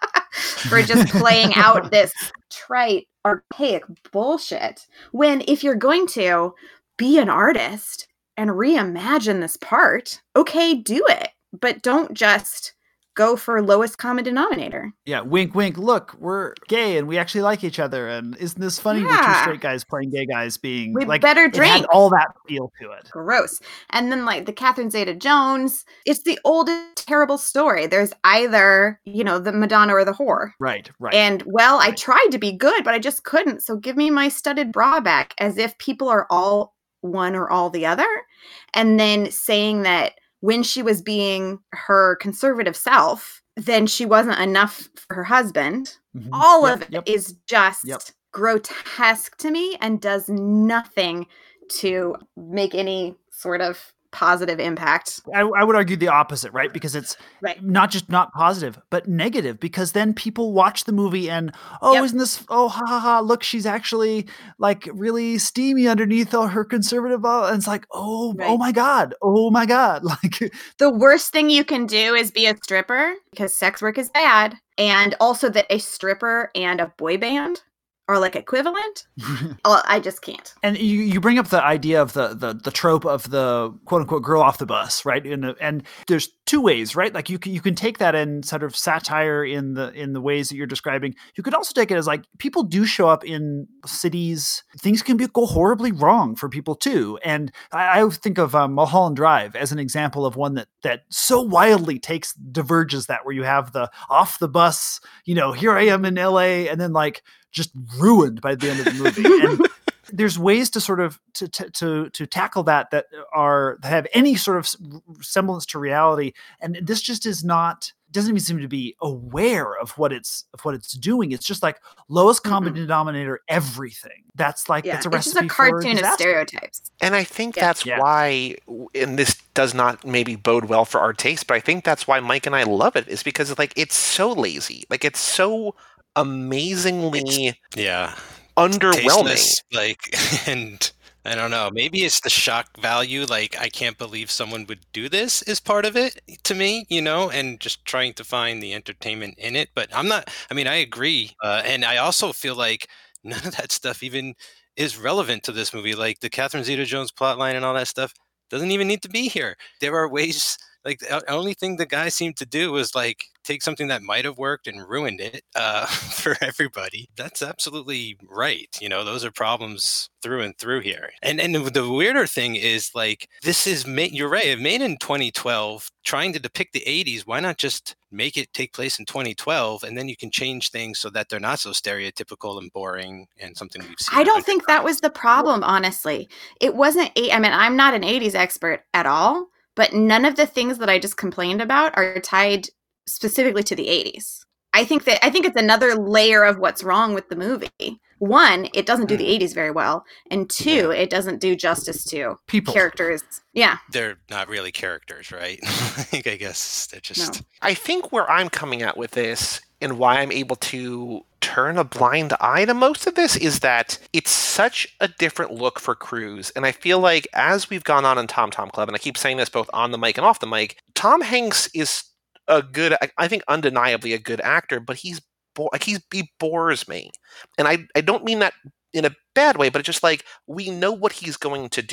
for just playing out this trite, archaic bullshit. When if you're going to be an artist and reimagine this part, okay, do it. But don't just go for lowest common denominator. Yeah, wink, wink. Look, we're gay and we actually like each other. And isn't this funny? We're two Yeah. straight guys playing gay guys being We like, better it had drink. all that feel to it. Gross. And then like the Catherine Zeta-Jones, it's the oldest terrible story. There's either, you know, the Madonna or the whore. Right, right. And well, I Right. tried to be good, but I just couldn't. So give me my studded bra back, as if people are all one or all the other. And then saying that when she was being her conservative self, then she wasn't enough for her husband. Mhm. All Yep, of it yep. is just Yep. grotesque to me and does nothing to make any sort of positive impact. I, I would argue the opposite, right? Because it's Right. not just not positive, but negative. Because then people watch the movie and, oh, Yep. isn't this, oh, ha ha ha, look, she's actually like really steamy underneath all her conservative, uh, and it's like, oh, Right. oh my God, oh my God. Like, The worst thing you can do is be a stripper, because sex work is bad. And also that a stripper and a boy band are like equivalent. Oh, I just can't. and you, you bring up the idea of the, the the trope of the quote unquote girl off the bus, right? And and there's two ways, right? Like you can you can take that in sort of satire in the in the ways that you're describing. You could also take it as like people do show up in cities. Things can be go horribly wrong for people too. And I, I think of um, Mulholland Drive as an example of one that that so wildly takes diverges that where you have the off the bus, you know, here I am in L A, and then like just ruined by the end of the movie. And there's ways to sort of to, to to to tackle that that are that have any sort of semblance to reality. And this just is not doesn't even seem to be aware of what it's of what it's doing. It's just like lowest common Mm-mm. denominator everything. That's like Yeah, that's a it's just recipe a cartoon for of disaster. stereotypes. And I think Yeah. that's Yeah. why, and this does not maybe bode well for our taste, but I think that's why Mike and I love it, is because like it's so lazy. Like it's so amazingly Yeah. underwhelming. Tasteless, like, and I don't know, maybe it's the shock value, like I can't believe someone would do this is part of it to me, you know, and just trying to find the entertainment in it. But I'm not, I mean, I agree. Uh, and I also feel like none of that stuff even is relevant to this movie. Like the Catherine Zeta-Jones plotline and all that stuff doesn't even need to be here. There are ways, like the only thing the guy seemed to do was like take something that might have worked and ruined it uh, for everybody. That's absolutely right. You know, those are problems through and through here. And and the weirder thing is like this is made. You're right. It made in twenty twelve, trying to depict the eighties. Why not just make it take place in twenty twelve, and then you can change things so that they're not so stereotypical and boring and something we've seen. I a don't hundred think that times. was the problem, honestly. It wasn't, eight, I mean, I'm not an eighties expert at all, but none of the things that I just complained about are tied specifically to the eighties. I think that, I think it's another layer of what's wrong with the movie. One, it doesn't do the Mm. eighties very well. And two, it doesn't do justice to People. characters. Yeah. They're not really characters, right? Like, I guess they're just. No. I think where I'm coming at with this and why I'm able to turn a blind eye to most of this is that it's such a different look for Cruise. And I feel like as we've gone on in Tom Tom Club, and I keep saying this both on the mic and off the mic, Tom Hanks is a good, I- I think undeniably a good actor, but he's bo- like he's he bores me. And I, I don't mean that in a bad way, but it's just like we know what he's going to do.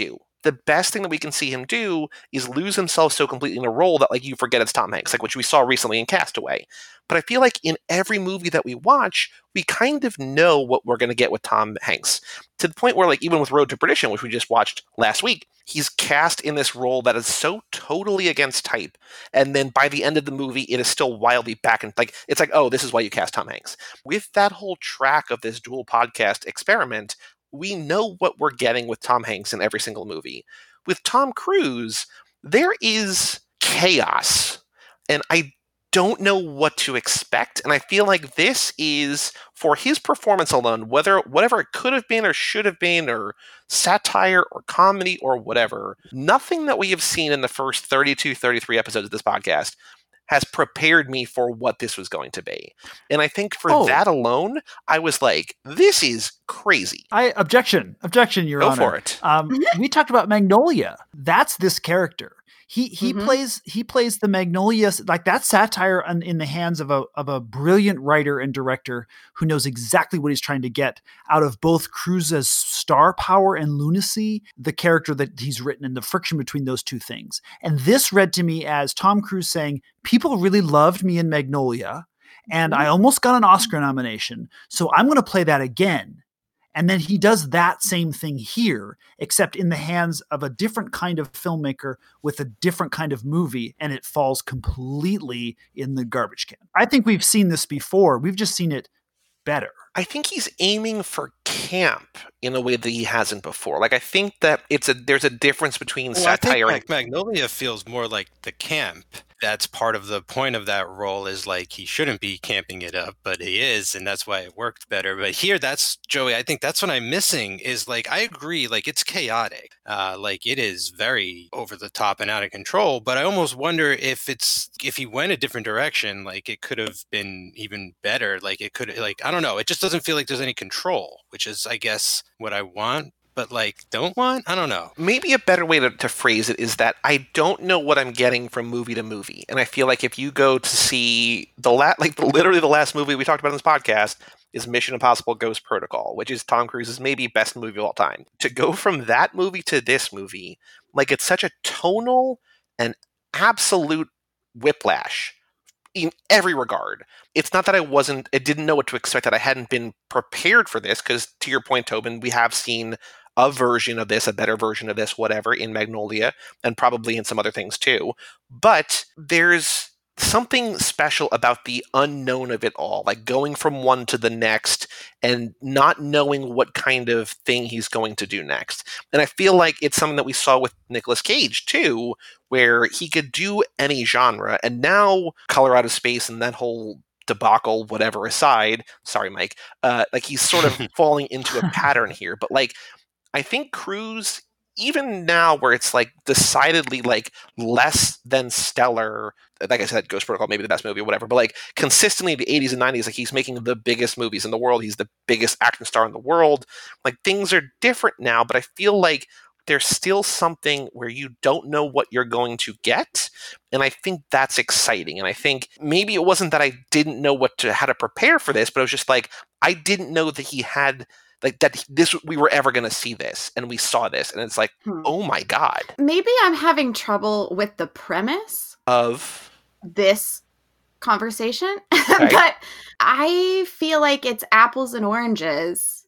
the best thing that we can see him do is lose himself so completely in a role that like you forget it's Tom Hanks, like which we saw recently in Castaway. But I feel like in every movie that we watch, we kind of know what we're going to get with Tom Hanks. To the point where, like, even with Road to Perdition, which we just watched last week, he's cast in this role that is so totally against type. And then by the end of the movie, it is still wildly back and like, it's like, oh, this is why you cast Tom Hanks. With that whole track of this dual podcast experiment, we know what we're getting with Tom Hanks in every single movie. With Tom Cruise, there is chaos. And I don't know what to expect, and I feel like this is, for his performance alone, whether whatever it could have been or should have been, or satire or comedy or whatever, nothing that we have seen in the first thirty-two, thirty-three episodes of this podcast has prepared me for what this was going to be. And I think for Oh. that alone, I was like, this is crazy. I objection, objection, Your Go Honor. for it. Um, we talked about Magnolia. That's this character. He he Mhm. plays he plays the Magnolia, like that satire in, in the hands of a of a brilliant writer and director who knows exactly what he's trying to get out of both Cruise's star power and lunacy, the character that he's written, and the friction between those two things. And this read to me as Tom Cruise saying, "People really loved me in Magnolia, and I almost got an Oscar nomination, so I'm going to play that again." And then he does that same thing here, except in the hands of a different kind of filmmaker with a different kind of movie, and it falls completely in the garbage can. I think we've seen this before. We've just seen it better. I think he's aiming for camp in a way that he hasn't before. Like, I think that it's a there's a difference between Well, I think satire and Mag- Magnolia feels more like the camp. That's part of the point of that role, is like he shouldn't be camping it up, but he is, and that's why it worked better. But here, that's Joey. I think that's what I'm missing. Is like I agree, like it's chaotic, uh, like it is very over the top and out of control. But I almost wonder if it's if he went a different direction, like it could have been even better. Like it could, like I don't know. It just doesn't feel like there's any control, which is, I guess, what I want. But like don't want? I don't know. maybe a better way to, to phrase it is that I don't know what I'm getting from movie to movie. And I feel like if you go to see the la- like the, literally the last movie we talked about in this podcast is Mission Impossible Ghost Protocol, which is Tom Cruise's maybe best movie of all time. To go from that movie to this movie, like it's such a tonal and absolute whiplash in every regard. It's not that I wasn't, I didn't know what to expect, that I hadn't been prepared for this, because to your point, Tobin, we have seen a version of this, a better version of this, whatever, in Magnolia, and probably in some other things too. But there's something special about the unknown of it all, like going from one to the next and not knowing what kind of thing he's going to do next. And I feel like it's something that we saw with Nicolas Cage too, where he could do any genre. And now Color Out of Space and that whole debacle, whatever aside, sorry, Mike, uh, like he's sort of falling into a pattern here. But like, I think Cruise, even now where it's like decidedly like less than stellar, like I said, Ghost Protocol, maybe the best movie or whatever, but like consistently in the eighties and nineties, like he's making the biggest movies in the world. He's the biggest action star in the world. Like things are different now, but I feel like there's still something where you don't know what you're going to get. And I think that's exciting. And I think maybe it wasn't that I didn't know what to, how to prepare for this, but it was just like, I didn't know that he had like that this we were ever going to see this, and we saw this, and it's like, Hmm. oh my God. Maybe I'm having trouble with the premise Of this conversation, Okay. but I feel like it's apples and oranges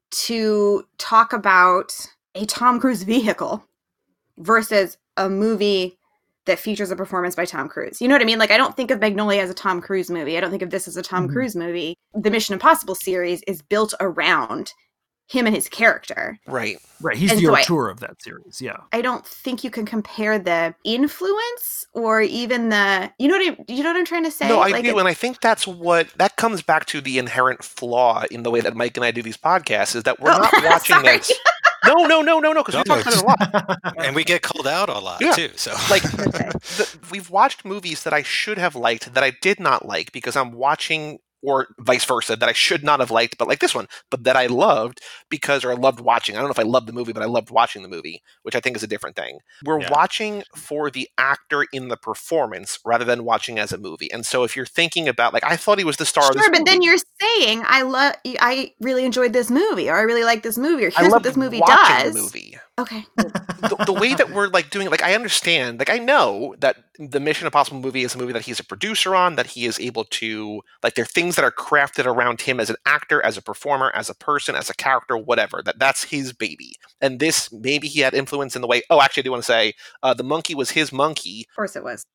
to talk about a Tom Cruise vehicle versus a movie that features a performance by Tom Cruise. You know what I mean? Like, I don't think of Magnolia as a Tom Cruise movie. I don't think of this as a Tom Mhm. Cruise movie. The Mission Impossible series is built around him and his character. right. Right. He's And the so I- auteur of that series. Yeah. I don't think you can compare the influence or even the, you know what I, you know what I'm trying to say? No, I Like, do, it- and I think that's what that comes back to the inherent flaw in the way that Mike and I do these podcasts is that we're Oh, not watching sorry. this. No, no, no, no, no, because we No, talked about it a lot. And we get called out a lot Yeah. too. So Like, Okay. the, we've watched movies that I should have liked that I did not like because I'm watching, or vice versa, that I should not have liked, but like this one, but that I loved because, or I loved watching. I don't know if I loved the movie, but I loved watching the movie, which I think is a different thing. We're Yeah. watching for the actor in the performance rather than watching as a movie. And so if you're thinking about, like, I thought he was the star of this Sure, but then movie. you're saying I love, I really enjoyed this movie, or I really like this movie, or I here's what loved this movie watching does. the movie. movie. Okay. the, the way that we're like doing, like I understand, like I know that the Mission Impossible movie is a movie that he's a producer on, that he is able to, like there are things that are crafted around him as an actor, as a performer, as a person, as a character, whatever, that that's his baby. And this, maybe he had influence in the way, oh, actually I do want to say, uh, the monkey was his monkey. Of course it was.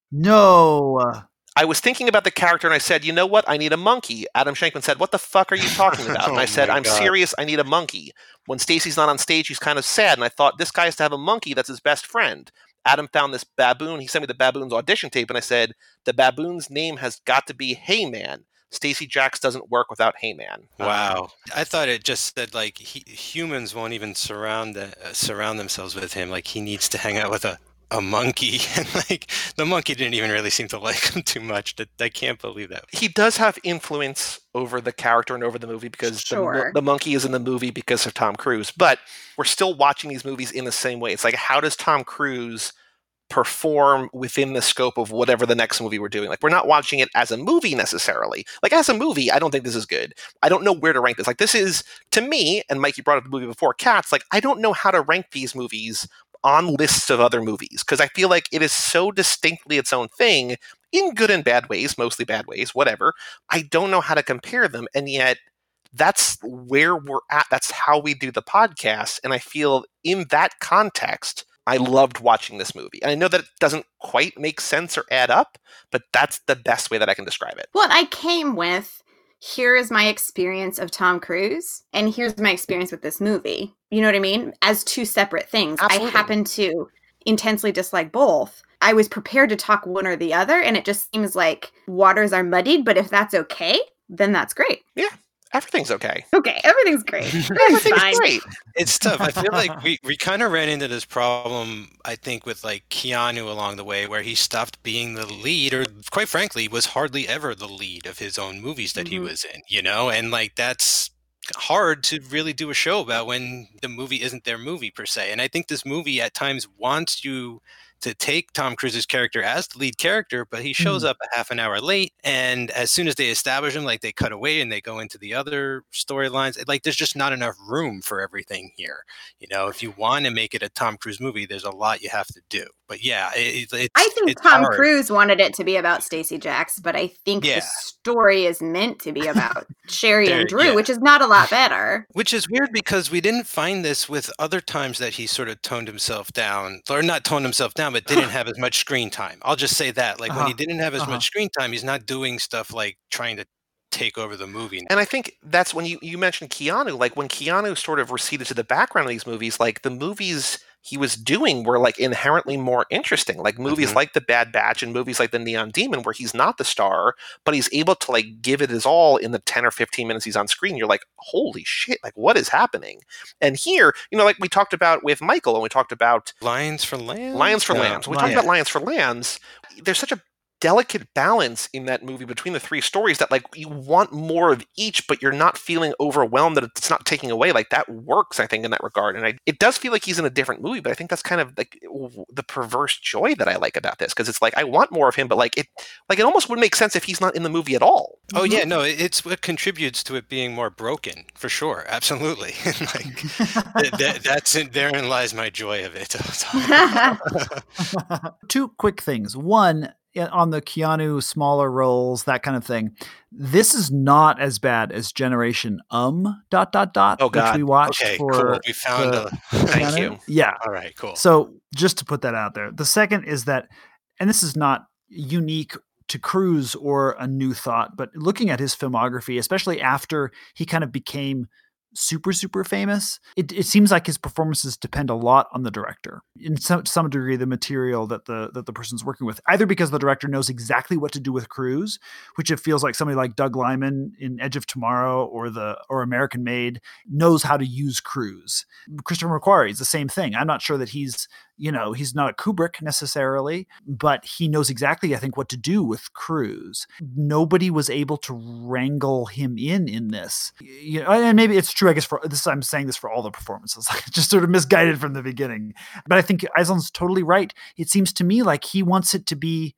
No. I was thinking about the character and I said, you know what? I need a monkey. Adam Shankman said, what the fuck are you talking about? And I said, oh I'm God. serious. I need a monkey. When Stacy's not on stage, he's kind of sad. And I thought, this guy has to have a monkey that's his best friend. Adam found this baboon. He sent me the baboon's audition tape. And I said, the baboon's name has got to be Heyman. Stacey Jacks doesn't work without Heyman. Wow. Um, I thought it just said like he, humans won't even surround the, uh, surround themselves with him. Like he needs to hang out with a a monkey, and like the monkey didn't even really seem to like him too much. That I can't believe that. He does have influence over the character and over the movie because sure. the, the monkey is in the movie because of Tom Cruise. But we're still watching these movies in the same way. It's like, how does Tom Cruise perform within the scope of whatever the next movie we're doing? Like, we're not watching it as a movie necessarily. Like, as a movie, I don't think this is good. I don't know where to rank this. Like, this is, to me, and Mike, you brought up the movie before, Cats, like, I don't know how to rank these movies on lists of other movies, because I feel like it is so distinctly its own thing, in good and bad ways, mostly bad ways, whatever. I don't know how to compare them, and yet that's where we're at. That's how we do the podcast, and I feel in that context, I loved watching this movie. And I know that it doesn't quite make sense or add up, but that's the best way that I can describe it. Well, I came with, here is my experience of Tom Cruise, and here's my experience with this movie. You know what I mean? As two separate things. Absolutely. I happen to intensely dislike both. I was prepared to talk one or the other, and it just seems like waters are muddied, but if that's okay, then that's great. Yeah. Everything's okay. Okay, everything's great. Everything's fine. great. It's tough. I feel like we, we kind of ran into this problem, I think, with like Keanu along the way, where he stopped being the lead, or quite frankly, was hardly ever the lead of his own movies that mm-hmm. he was in, you know? And like, that's hard to really do a show about when the movie isn't their movie per se. And I think this movie at times wants you to take Tom Cruise's character as the lead character, but he shows mm. up a half an hour late. And as soon as they establish him, like they cut away and they go into the other storylines. Like there's just not enough room for everything here. You know, if you want to make it a Tom Cruise movie, there's a lot you have to do. But yeah, it, it's I think it's Tom hard. Cruise wanted it to be about Stacey Jacks, but I think yeah. the story is meant to be about Sherry there, and Drew, yeah. which is not a lot better. Which is weird because we didn't find this with other times that he sort of toned himself down, or not toned himself down, but didn't have as much screen time. I'll just say that. Like uh-huh. when he didn't have as uh-huh. much screen time, he's not doing stuff like trying to take over the movie. And I think that's when you, you mentioned Keanu, like when Keanu sort of receded to the background of these movies, like the movies he was doing were like inherently more interesting, like movies mm-hmm. like The Bad Batch and movies like The Neon Demon, where he's not the star, but he's able to like give it his all in the ten or fifteen minutes he's on screen. You're like, holy shit, like what is happening? And here, you know, like we talked about with Michael, and we talked about Lions for Lambs. Lions for no. Lambs. We yeah. talked about Lions for Lambs. There's such a delicate balance in that movie between the three stories that like you want more of each, but you're not feeling overwhelmed that it's not taking away. Like that works, I think, in that regard. And I, it does feel like he's in a different movie, but I think that's kind of like the perverse joy that I like about this, because it's like I want more of him, but like it, like it almost would make sense if he's not in the movie at all. Oh yeah, no, it's what contributes to it being more broken for sure, absolutely. like that, that, that's in, therein lies my joy of it. Two quick things. One, on the Keanu smaller roles, that kind of thing. This is not as bad as Generation Um dot dot dot, oh, God. which we watched okay, for. Cool. We found the, a. Thank you. Yeah. All right. Cool. So just to put that out there, the second is that, and this is not unique to Cruise or a new thought, but looking at his filmography, especially after he kind of became super, super famous, it, it seems like his performances depend a lot on the director. In some, some degree, the material that the that the person's working with, either because the director knows exactly what to do with Cruise, which it feels like somebody like Doug Liman in Edge of Tomorrow or the or American Made knows how to use Cruise. Christopher McQuarrie is the same thing. I'm not sure that he's you know, he's not a Kubrick necessarily, but he knows exactly, I think, what to do with Cruise. Nobody was able to wrangle him in in this. You know, and maybe it's true, I guess, for this, I'm saying this for all the performances, like just sort of misguided from the beginning. But I think Island's totally right. It seems to me like he wants it to be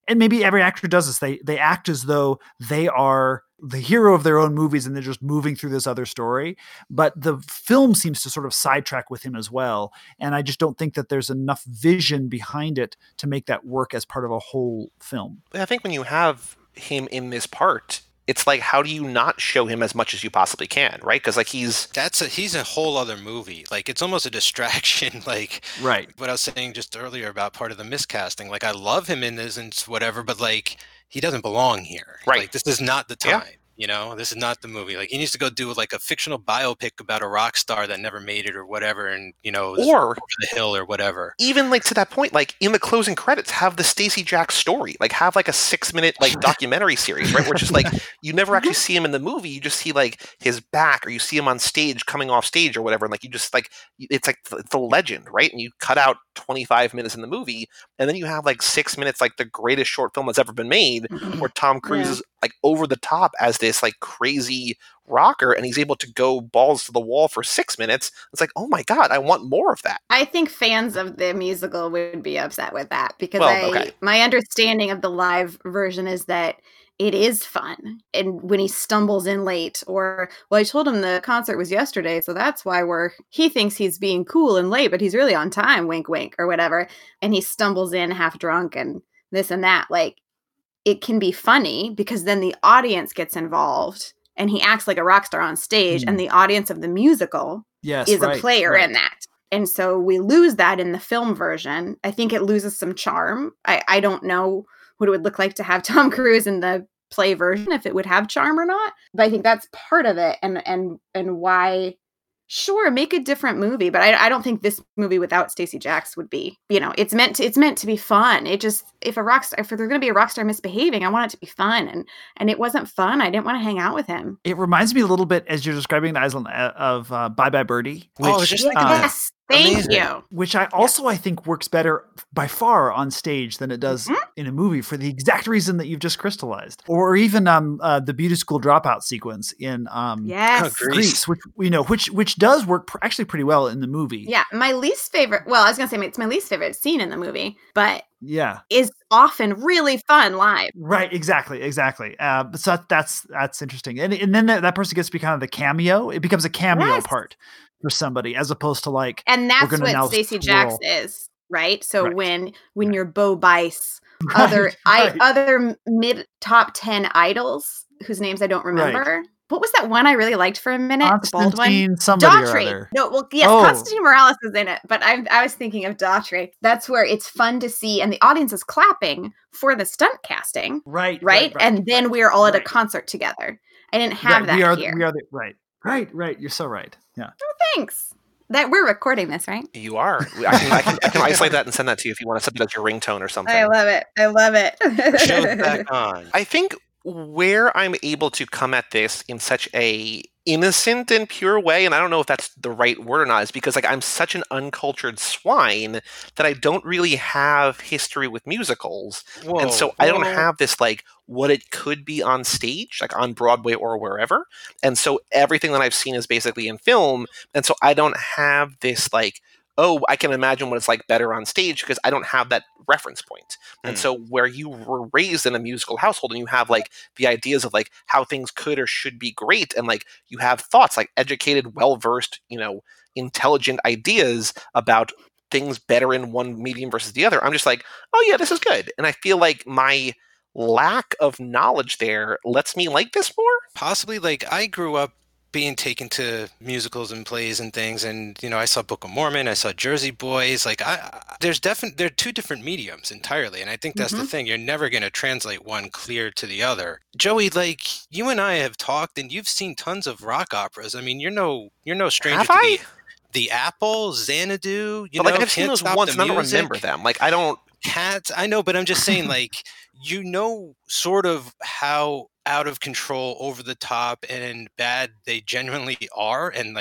and maybe every actor does this. They they act as though they are the hero of their own movies and they're just moving through this other story. But the film seems to sort of sidetrack with him as well. And I just don't think that there's enough vision behind it to make that work as part of a whole film. I think when you have him in this part, it's like, how do you not show him as much as you possibly can, right? Because like he's that's a he's a whole other movie. Like it's almost a distraction. Like right. What I was saying just earlier about part of the miscasting. Like I love him in this and whatever, but like he doesn't belong here. Right. Like this is not the time. Yeah. You know, this is not the movie. Like he needs to go do like a fictional biopic about a rock star that never made it or whatever, and you know, or over the hill or whatever. Even like to that point, like in the closing credits, have the Stacey Jaxx story, like have like a six minute like documentary series, right? Where it's just like you never actually see him in the movie, you just see like his back, or you see him on stage coming off stage or whatever, and like you just like it's like the, the legend, right? And you cut out twenty-five minutes in the movie, and then you have like six minutes, like the greatest short film that's ever been made, where Tom Cruise yeah. is like over the top as this like crazy rocker, and he's able to go balls to the wall for six minutes. It's like, oh my god, I want more of that. I think fans of the musical would be upset with that because well, I, okay. my understanding of the live version is that it is fun. And when he stumbles in late, or, well, I told him the concert was yesterday, so that's why we're, he thinks he's being cool and late, but he's really on time, wink, wink, or whatever. And he stumbles in half drunk and this and that. Like, it can be funny because then the audience gets involved and he acts like a rock star on stage, mm. and the audience of the musical yes, is right, a player right. in that. And so we lose that in the film version. I think it loses some charm. I, I don't know what it would look like to have Tom Cruise in the play version, if it would have charm or not. But I think that's part of it, and and and why. Sure, make a different movie, but I, I don't think this movie without Stacey Jaxx would be. You know, it's meant to it's meant to be fun. It just if a rock star, if there's going to be a rock star misbehaving, I want it to be fun, and and it wasn't fun. I didn't want to hang out with him. It reminds me a little bit, as you're describing the Island of uh, Bye Bye Birdie. Which, oh, just like uh, yes, thank amazing. you. Which I also yes. I think works better by far on stage than it does mm-hmm. in a movie for the exact reason that you've just crystallized. Or even um uh, the beauty school dropout sequence in um yes. Grease, which you know which which does work pr- actually pretty well in the movie. Yeah, my least favorite. Well, I was gonna say it's my least favorite scene in the movie, but yeah, is often really fun live. Right, exactly, exactly. Uh, so that's that's interesting, and and then that, that person gets to be kind of the cameo. It becomes a cameo yes. part for somebody, as opposed to like, and that's what Stacey Jaxx is, right? So right. when when you're Bo Bice, right, other right. I, other mid top ten idols whose names I don't remember. Right. What was that one I really liked for a minute? Constantine, the bald one? somebody Daughtry. or other. No, well, yes, oh. Constantine Morales is in it, but I, I was thinking of Daughtry. That's where it's fun to see, and the audience is clapping for the stunt casting. Right. Right? right, right and then right, we're all at right. a concert together. I didn't have right. that we are, here. We are the, right. Right, right. You're so right. Yeah. Oh, thanks. That we're recording this, right? You are. I can, I can, I can isolate that and send that to you if you want to set it as your ringtone or something. I love it. I love it. Show back on. I think where I'm able to come at this in such a innocent and pure way, and I don't know if that's the right word or not, is because like I'm such an uncultured swine that I don't really have history with musicals. Whoa, and so whoa. I don't have this like what it could be on stage, like on Broadway or wherever. And so everything that I've seen is basically in film. And so I don't have this like, oh, I can imagine what it's like better on stage because I don't have that reference point. And mm. so where you were raised in a musical household and you have like the ideas of like how things could or should be great, and like you have thoughts like educated, well-versed, you know, intelligent ideas about things better in one medium versus the other, I'm just like, oh yeah, this is good. And I feel like my lack of knowledge there lets me like this more. Possibly, like I grew up being taken to musicals and plays and things, and you know, I saw Book of Mormon, I saw Jersey Boys. Like, I, I there's definitely there are two different mediums entirely, and I think that's mm-hmm. the thing. You're never going to translate one clear to the other. Joey, like you and I have talked, and you've seen tons of rock operas. I mean, you're no you're no stranger have to I? the the Apple, Xanadu. You but know, like I've seen those once, and I don't remember them. Like I don't. Cats, I know, but I'm just saying, like you know, sort of how out of control, over the top, and bad they genuinely are, and like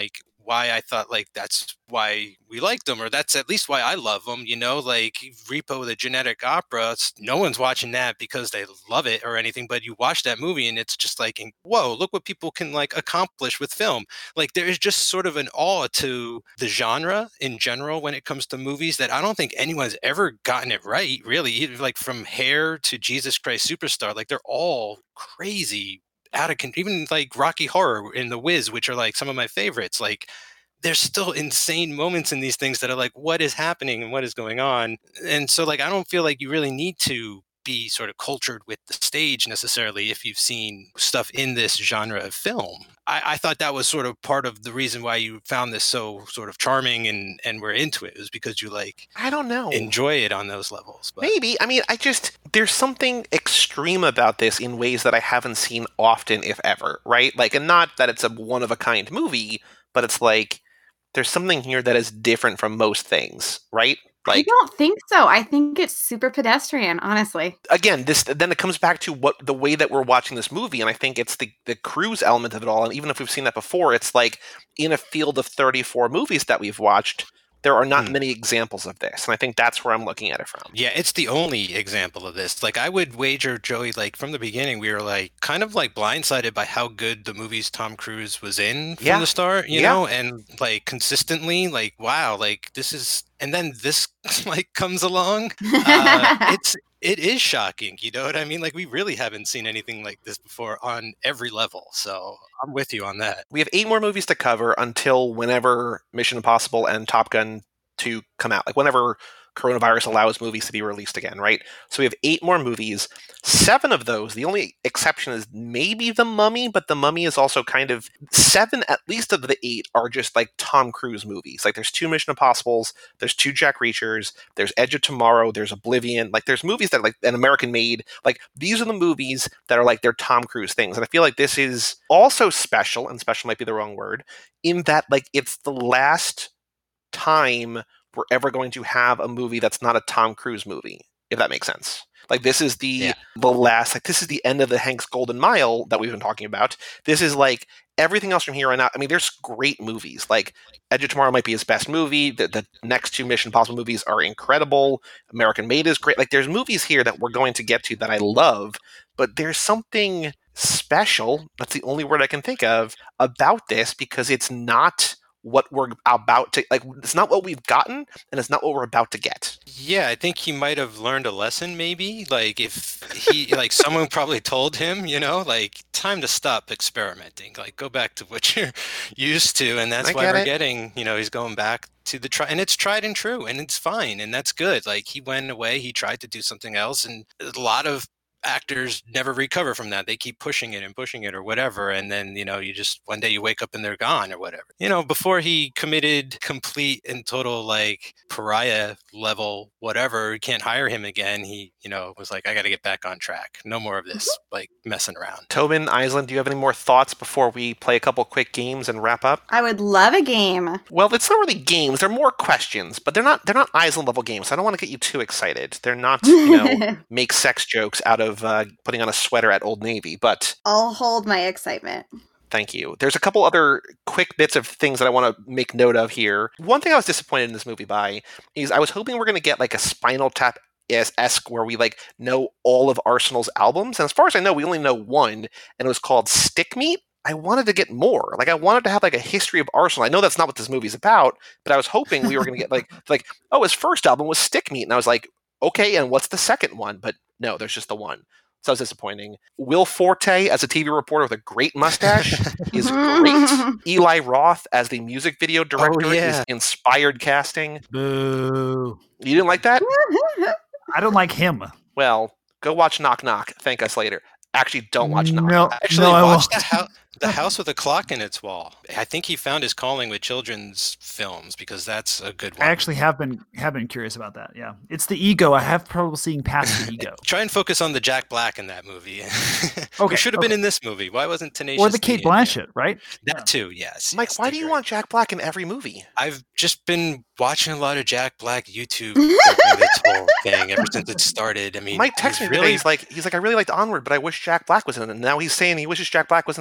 why I thought like that's why we liked them, or that's at least why I love them. You know, like Repo, the Genetic Opera. No one's watching that because they love it or anything, but you watch that movie and it's just like, whoa, look what people can like accomplish with film. Like there is just sort of an awe to the genre in general when it comes to movies that I don't think anyone's ever gotten it right, really. Like from Hair to Jesus Christ Superstar, like they're all crazy, out of control. Even like Rocky Horror and The Wiz, which are like some of my favorites. Like there's still insane moments in these things that are like, what is happening and what is going on? And so like I don't feel like you really need to be sort of cultured with the stage necessarily if you've seen stuff in this genre of film. I, I thought that was sort of part of the reason why you found this so sort of charming and and were into it, was because you like I don't know enjoy it on those levels. But. Maybe. I mean, I just there's something extreme about this in ways that I haven't seen often, if ever, right? Like, and not that it's a one of a kind movie, but it's like there's something here that is different from most things, right? Like, I don't think so. I think it's super pedestrian, honestly. Again, this then it comes back to what the way that we're watching this movie, and I think it's the the cruise element of it all. And even if we've seen that before, it's like in a field of thirty-four movies that we've watched, there are not mm. many examples of this, and I think that's where I'm looking at it from. Yeah, it's the only example of this. Like, I would wager, Joey, like from the beginning, we were like kind of like blindsided by how good the movies Tom Cruise was in from yeah. the start, you yeah. know, and like consistently, like wow, like this is, and then this like comes along. Uh, it's it is shocking, you know what I mean? Like we really haven't seen anything like this before on every level. So I'm with you on that. We have eight more movies to cover until whenever Mission Impossible and Top Gun two come out. Like whenever coronavirus allows movies to be released again, right? So we have eight more movies. Seven of those, the only exception is maybe The Mummy, but The Mummy is also kind of, seven at least of the eight are just like Tom Cruise movies. Like there's two Mission Impossibles, there's two Jack Reachers, there's Edge of Tomorrow, there's Oblivion, like there's movies that are like an American Made. Like these are the movies that are like they're Tom Cruise things. And I feel like this is also special, and special might be the wrong word, in that like it's the last time we're ever going to have a movie that's not a Tom Cruise movie, if that makes sense. Like this is the yeah. the last, like this is the end of the Hanks Golden Mile that we've been talking about. This is like everything else from here on out. I mean, there's great movies. Like Edge of Tomorrow might be his best movie. The, the next two Mission Impossible movies are incredible. American Made is great. Like there's movies here that we're going to get to that I love, but there's something special, that's the only word I can think of, about this, because it's not what we're about to, like, it's not what we've gotten, and it's not what we're about to get. Yeah, I think he might have learned a lesson, maybe. Like, if he, like, someone probably told him, you know, like, time to stop experimenting. Like, go back to what you're used to, and that's I why get we're it. getting, you know, he's going back to the try, and it's tried and true, and it's fine, and that's good. Like, he went away, he tried to do something else, and a lot of actors never recover from that. They keep pushing it and pushing it or whatever, and then, you know, you just one day you wake up and they're gone or whatever. You know, before he committed complete and total like pariah level whatever, you can't hire him again, he, you know, was like, I got to get back on track. No more of this like messing around. Tobin, Island, do you have any more thoughts before we play a couple quick games and wrap up? I would love a game. Well, it's not really games. They're more questions, but they're not they're not Island level games. So I don't want to get you too excited. They're not, you know, make sex jokes out of uh, putting on a sweater at Old Navy, but I'll hold my excitement. Thank you. There's a couple other quick bits of things that I want to make note of here. One thing I was disappointed in this movie by is I was hoping we we're going to get like a Spinal Tap-esque where we like know all of Arsenal's albums. And as far as I know, we only know one, and it was called Stick Meat. I wanted to get more. Like I wanted to have like a history of Arsenal. I know that's not what this movie's about, but I was hoping we were going to get like, like, oh, his first album was Stick Meat. And I was like, okay, and what's the second one? But no, there's just the one. So that was disappointing. Will Forte as a T V reporter with a great mustache is great. Eli Roth as the music video director oh, yeah. is inspired casting. Boo. You didn't like that? I don't like him. Well, go watch Knock Knock. Thank us later. Actually, don't watch Knock no, Knock. Actually, no, I watch won't. the, house, the House with a Clock in Its Wall. I think he found his calling with children's films because that's a good one. I actually have been have been curious about that. Yeah, it's the ego. I have trouble seeing past the ego. Try and focus on the Jack Black in that movie. Okay, Who should have okay. been in this movie? Why wasn't Tenacious Or the Kate D in Blanchett, there? right? That Yeah. too, yes. Mike, yes, why they're do you great. want Jack Black in every movie? I've just been watching a lot of Jack Black YouTube during this whole thing ever since it started. I mean, Mike texted me he's today. really He's like, he's like, I really liked Onward, but I wish Jack Black was in it. And now he's saying he wishes Jack Black was in this too. Like,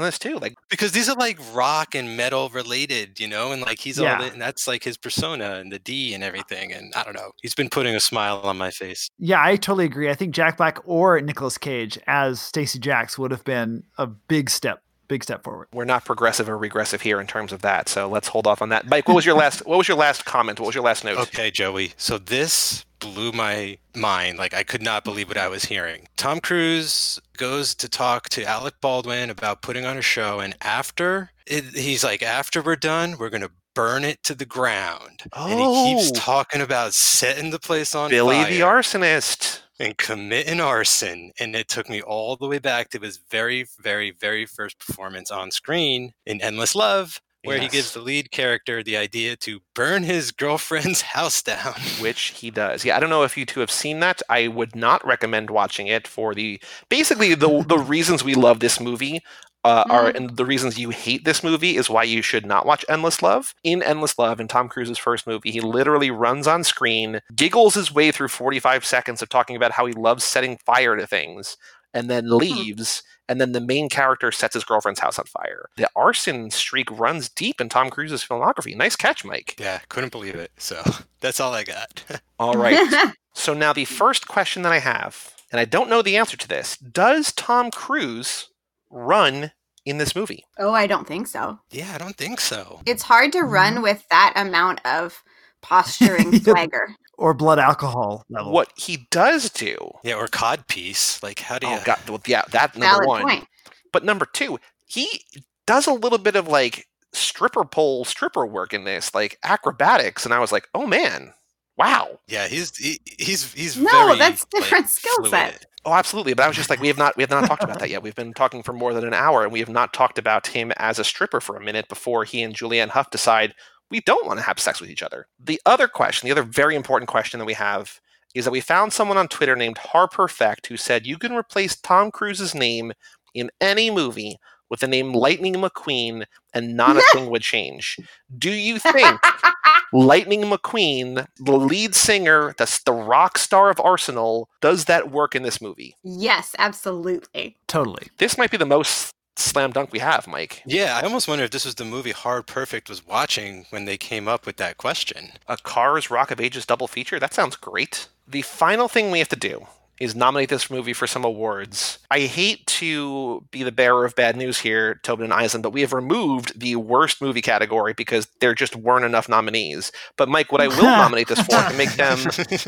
Like, because these are like rock and metal related, you know, and like he's Yeah. all in, and that's like his persona and the D and everything. And I don't know, he's been putting a smile on my face. Yeah, I totally agree. I think Jack Black or Nicolas Cage as Stacey Jacks would have been a big step, big step forward. we're not progressive or regressive here in terms of that, so let's hold off on that. Mike, what was your last? What was your last comment? What was your last note? Okay, Joey. So this blew my mind. Like, I could not believe what I was hearing. Tom Cruise goes to talk to Alec Baldwin about putting on a show, and after it, he's like, after we're done, we're going to burn it to the ground. Oh. And he keeps talking about setting the place on Billy fire. the arsonist. And committing arson. And it took me all the way back to his very, very, very first performance on screen in Endless Love, where Yes. he gives the lead character the idea to burn his girlfriend's house down. Which he does. Yeah, I don't know if you two have seen that. I would not recommend watching it for the basically the the reasons we love this movie. Uh, are and the reasons you hate this movie is why you should not watch Endless Love. In Endless Love, in Tom Cruise's first movie, he literally runs on screen, giggles his way through forty-five seconds of talking about how he loves setting fire to things, and then leaves. And then the main character sets his girlfriend's house on fire. The arson streak runs deep in Tom Cruise's filmography. Nice catch, Mike. Yeah, couldn't believe it. So that's all I got. All right. So now the first question that I have, and I don't know the answer to this, does Tom Cruise run in this movie? Oh, I don't think so. Yeah, I don't think so. It's hard to run with that amount of posturing swagger. Or blood alcohol level. What he does do, Yeah, or codpiece. Like, how do you... oh god, well, yeah, that number Valid one. point. But number two, he does a little bit of like stripper pole stripper work in this, like acrobatics, and I was like, oh man, wow. Yeah, he's he, he's he's No, very, that's different like, skill fluid. set. Oh, absolutely. But I was just like, we have not we have not talked about that yet. We've been talking for more than an hour, and we have not talked about him as a stripper for a minute before he and Julianne Hough decide we don't want to have sex with each other. The other question, the other very important question that we have is that we found someone on Twitter named Harperfect who said you can replace Tom Cruise's name in any movie with the name Lightning McQueen and not a thing would change. Do you think Lightning McQueen, the lead singer, that's the rock star of Arsenal, does that work in this movie? Yes, absolutely. Totally. This might be the most slam dunk we have, Mike. Yeah, I almost wonder if this was the movie Hard Perfect was watching when they came up with that question. A Cars Rock of Ages double feature? That sounds great. The final thing we have to do is nominate this movie for some awards. I hate to be the bearer of bad news here, Tobin and Eisen, but we have removed the worst movie category because there just weren't enough nominees. But Mike, what I will nominate this for to make them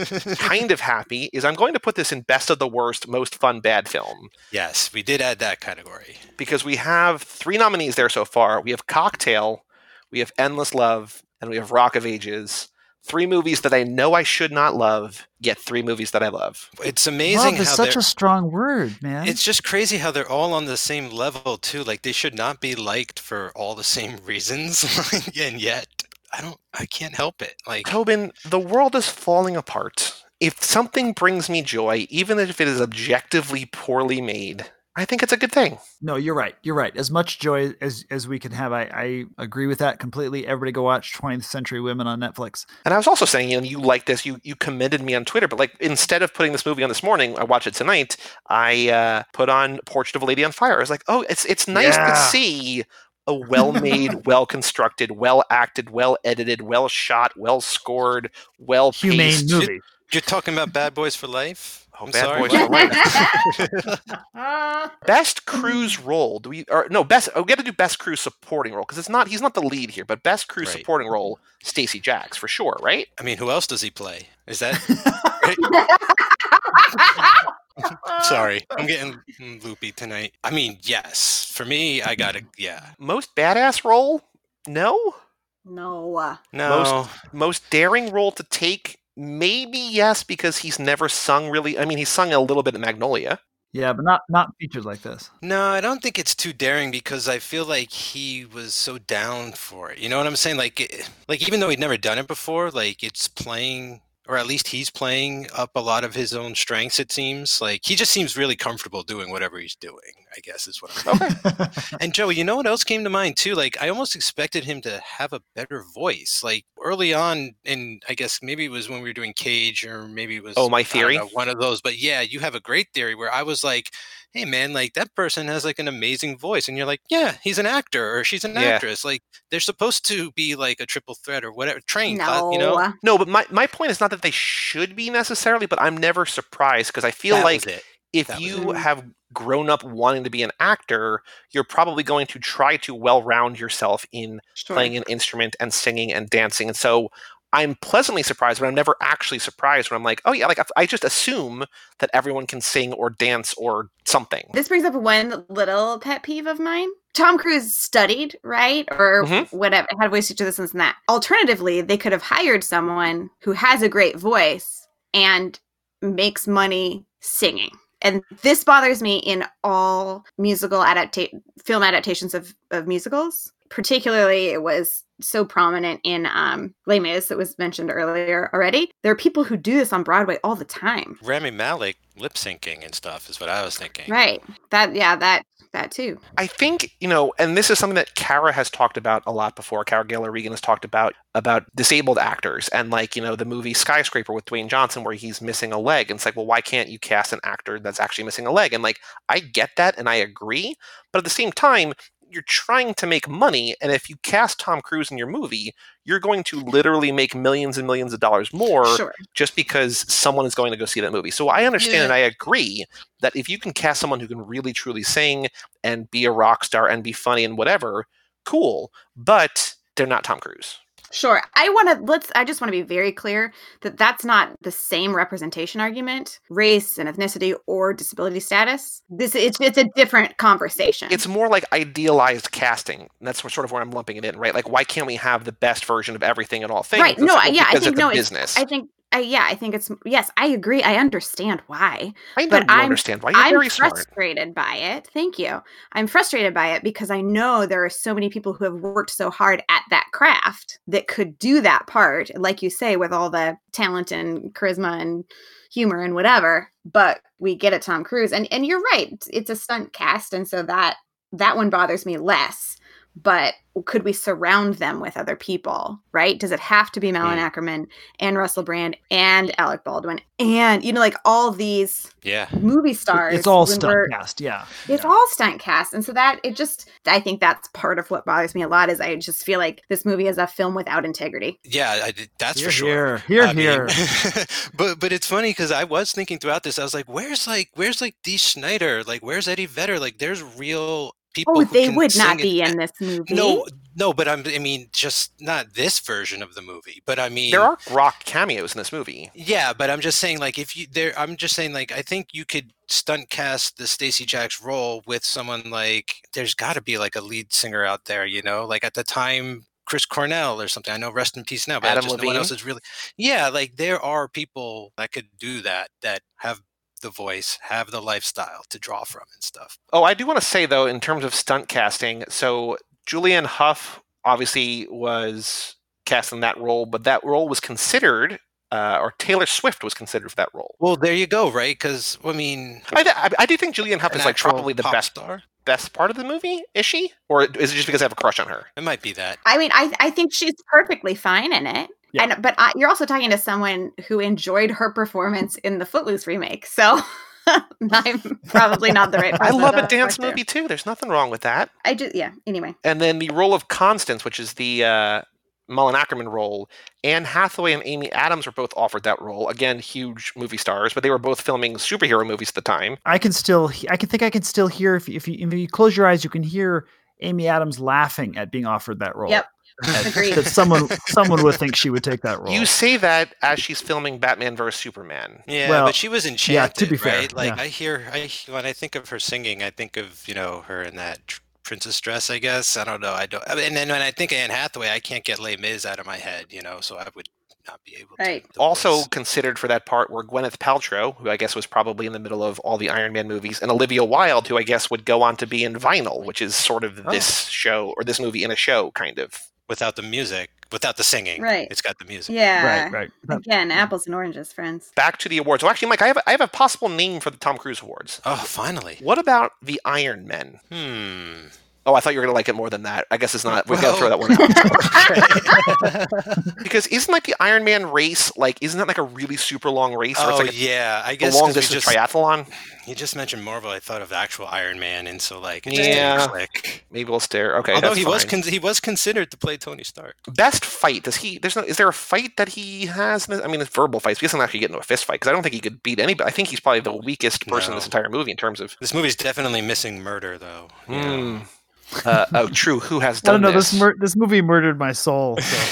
kind of happy is I'm going to put this in best of the worst, most fun bad film. Yes, we did add that category. Because we have three nominees there so far. We have Cocktail, we have Endless Love, and we have Rock of Ages. Three movies that I know I should not love, yet three movies that I love. It's amazing Love is how such they're... a strong word, man. It's just crazy how they're all on the same level, too. Like, they should not be liked for all the same reasons. And yet, I don't, I can't help it. Like, Tobin, the world is falling apart. If something brings me joy, even if it is objectively poorly made, I think it's a good thing. No, you're right. You're right. As much joy as, as we can have, I, I agree with that completely. Everybody go watch twentieth Century Women on Netflix. And I was also saying, you know, you like this, you you commended me on Twitter, but like instead of putting this movie on this morning, I watched it tonight, I uh, put on Portrait of a Lady on Fire. I was like, oh, it's it's nice Yeah. to see a well-made, well-constructed, well-acted, well-edited, well-shot, well-scored, well-paced. Humane movie. you're talking about Bad Boys for Life? Oh, I'm Bad sorry. Boys for Life. Best cruise role. Do we or no best? Oh, we got to do best cruise supporting role because it's not. He's not the lead here, but best cruise Right. supporting role, Stacey Jacks for sure, right? I mean, who else does he play? Is that... Sorry, I'm getting loopy tonight. I mean, yes. For me, I gotta... Yeah. Most badass role? No. No. No. Most daring role to take? Maybe yes, because he's never sung really. I mean, he's sung a little bit at Magnolia. Yeah, but not not featured like this. No, I don't think it's too daring because I feel like he was so down for it. You know what I'm saying? Like, it, like even though he'd never done it before, like it's playing, or at least he's playing up a lot of his own strengths. It seems like he just seems really comfortable doing whatever he's doing. I guess is what I'm Okay. And Joey, you know what else came to mind too? Like I almost expected him to have a better voice. Like early on, and I guess maybe it was when we were doing Cage, or maybe it was Oh, My I don't Theory? know, one of those. But yeah, you have a great theory where I was like, hey man, like that person has like an amazing voice, and you're like, yeah, he's an actor or she's an Yeah. actress. Like they're supposed to be like a triple threat or whatever, trained, class, No. you know. No, but my, my point is not that they should be necessarily, but I'm never surprised because I feel That like was it. if That was you it. have grown up wanting to be an actor, you're probably going to try to well round yourself in Sure. playing an instrument and singing and dancing. And so I'm pleasantly surprised, but I'm never actually surprised when I'm like, oh yeah, like I just assume that everyone can sing or dance or something. This brings up one little pet peeve of mine. Tom Cruise studied, right? Or Mhm. whatever, had voice teacher, this and this and that. Alternatively, they could have hired someone who has a great voice and makes money singing. And this bothers me in all musical adapta- film adaptations of, of musicals. Particularly, it was so prominent in um, Les Mis that was mentioned earlier already. There are people who do this on Broadway all the time. Rami Malek lip syncing and stuff is what I was thinking. Right. That, yeah, that, that too. I think, you know, and this is something that Kara has talked about a lot before. Kara Gaylor Regan has talked about about disabled actors and like, you know, the movie Skyscraper with Dwayne Johnson where he's missing a leg. And it's like, well, why can't you cast an actor that's actually missing a leg? And like, I get that and I agree. But at the same time, you're trying to make money. And if you cast Tom Cruise in your movie, you're going to literally make millions and millions of dollars more Sure. just because someone is going to go see that movie. So I understand Yeah. and I agree that if you can cast someone who can really truly sing and be a rock star and be funny and whatever, cool. But they're not Tom Cruise. Sure. I want to, let's, I just want to be very clear that that's not the same representation argument, race and ethnicity or disability status. This, it's, it's a different conversation. It's more like idealized casting. And that's sort of where I'm lumping it in, right? Like, why can't we have the best version of everything and all things? right. It's No, like, well, yeah, I because think, it's a no, it's, business. I think, I, yeah, I think it's, yes, I agree. I understand why. I know but you I'm- understand why. You're I'm very smart. frustrated by it. Thank you. I'm frustrated by it because I know there are so many people who have worked so hard at that craft that could do that part, like you say, with all the talent and charisma and humor and whatever. But we get it, Tom Cruise, and and you're right. It's a stunt cast, and so that that one bothers me less. But could we surround them with other people, right? Does it have to be Malin Mm. Ackerman and Russell Brand and Alec Baldwin and, you know, like all these Yeah. movie stars? It's all when stunt we're- cast, yeah. It's Yeah. all stunt cast. And so that it just, I think that's part of what bothers me a lot is I just feel like this movie is a film without integrity. Yeah, I did, that's Here, for sure. here, here, I mean, here. but but it's funny because I was thinking throughout this, I was like, where's like where's like Dee Snider? Like where's Eddie Vedder? Like there's real people. Oh, who they can would not sing be and- in this movie. No, no, but I'm, I mean, just not this version of the movie. But I mean, There are rock cameos in this movie. yeah, but I'm just saying, like, if you there, I'm just saying, like, I think you could stunt cast the Stacey Jacks role with someone like. There's got to be like a lead singer out there, you know, like at the time. Chris Cornell or something. I know rest in peace now, but Adam just no Levine? one else is really. Yeah, like there are people that could do that that have the voice, have the lifestyle to draw from and stuff. Oh, I do want to say, though, in terms of stunt casting, so Julianne Hough obviously was cast in that role, but that role was considered, uh, or Taylor Swift was considered for that role. Well, there you go, right? Because I mean, I, th- I- I do think Julianne Hough an is like actual probably the pop best star. best part of the movie. Is she, or is it just because I have a crush on her? It might be that. I mean, I I think she's perfectly fine in it. Yeah. And but I, you're also talking to someone who enjoyed her performance in the Footloose remake, so I'm probably not the right I person. love to a dance talk to. movie too. There's nothing wrong with that. I just yeah. Anyway, And then the role of Constance, which is the uh, Mullen Ackerman role, Anne Hathaway and Amy Adams were both offered that role. Again, huge movie stars, but they were both filming superhero movies at the time. I can still, I can think I can still hear if, if you if you close your eyes, you can hear Amy Adams laughing at being offered that role. Yep. That, Agreed. that someone someone would think she would take that role. You say that as she's filming Batman versus Superman. Yeah, Well, but she was enchanted, to be fair, right? Like yeah. I hear, I when I think of her singing, I think of you know her in that tr- princess dress. I guess I don't know. I don't. I mean, and then when I think of Anne Hathaway, I can't get Les Mis out of my head. You know, so I would not be able to. Right. the Also voice. considered for that part were Gwyneth Paltrow, who I guess was probably in the middle of all the Iron Man movies, and Olivia Wilde, who I guess would go on to be in Vinyl, which is sort of Oh. this show or this movie in a show, kind of. without the music, without the singing. Right. It's got the music. Yeah. Right, right. That- Again, apples and oranges, friends. Back to the awards. Well, actually, Mike, I have I have a possible name for the Tom Cruise Awards. Oh, finally. What about the Iron Men? Hmm. Oh, I thought you were going to like it more than that. I guess it's not. We've got to Well- throw that one out. Because isn't like the Iron Man race, like, isn't that like a really super long race? Or Oh, it's like a, yeah. I a guess long 'cause we distance just, triathlon? you just mentioned Marvel. I thought of actual Iron Man, and so like it Yeah. just didn't click. Maybe we'll stare. Okay, Although that's he fine. was con- he was considered to play Tony Stark. Best fight. Does he? There's no. Is there a fight that he has? In this? I mean, it's verbal fights. He doesn't actually get into a fist fight because I don't think he could beat anybody. I think he's probably the weakest person in No. this entire movie in terms of. This movie's definitely missing murder, though. You know? Hmm. Uh, oh, true. Who has I done don't know. this? This mur- this movie murdered my soul. So.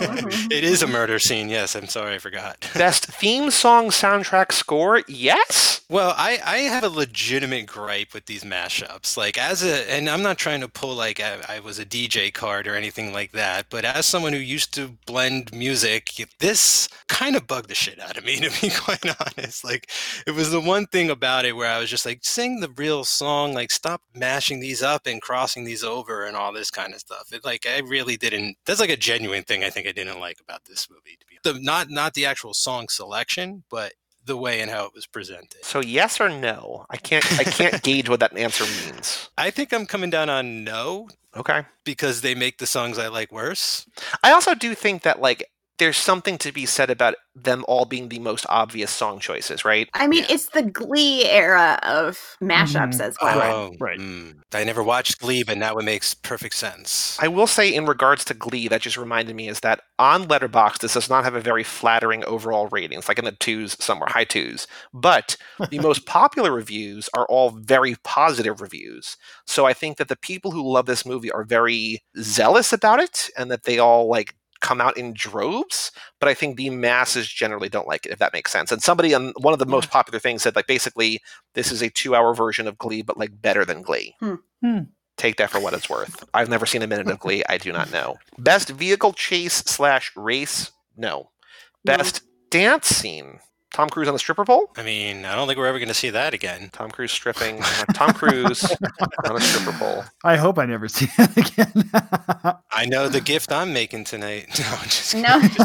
It is a murder scene. Yes, I'm sorry, I forgot. Best theme song soundtrack score? Yes. Well, I, I have a legitimate gripe with these mashups. Like, as a, and I'm not trying to pull like I, I was a D J card or anything like that, but as someone who used to blend music, this kind of bugged the shit out of me, to be quite honest. Like, it was the one thing about it where I was just like, sing the real song, like, stop mashing these up and crossing these over and all this kind of stuff. It, like, I really didn't, that's like a genuine thing I think I didn't like about this movie. To be the, not, not the actual song selection, but the way and how it was presented. So yes or no? I can't. I can't gauge what that answer means. I think I'm coming down on no Okay. because they make the songs I like worse. I also do think that like there's something to be said about them all being the most obvious song choices, right? I mean, Yeah. it's the Glee era of mashups Mhm. as well. Oh, right. mm. I never watched Glee, but now it makes perfect sense. I will say in regards to Glee, that just reminded me is that on Letterboxd, this does not have a very flattering overall rating. It's like in the twos somewhere, high twos. But the most popular reviews are all very positive reviews. So I think that the people who love this movie are very zealous about it and that they all like come out in droves, but I think the masses generally don't like it, if that makes sense. And somebody on one of the most popular things said, like, basically, this is a two-hour version of Glee, but like better than Glee. Hmm. Hmm. Take that for what it's worth. I've never seen a minute of Glee. I do not know. Best vehicle chase slash race? No. No. Best dance scene? Tom Cruise on the stripper pole? I mean, I don't think we're ever going to see that again. Tom Cruise stripping. uh, Tom Cruise on a stripper pole. I hope I never see that again. I know the gift I'm making tonight. No, I'm just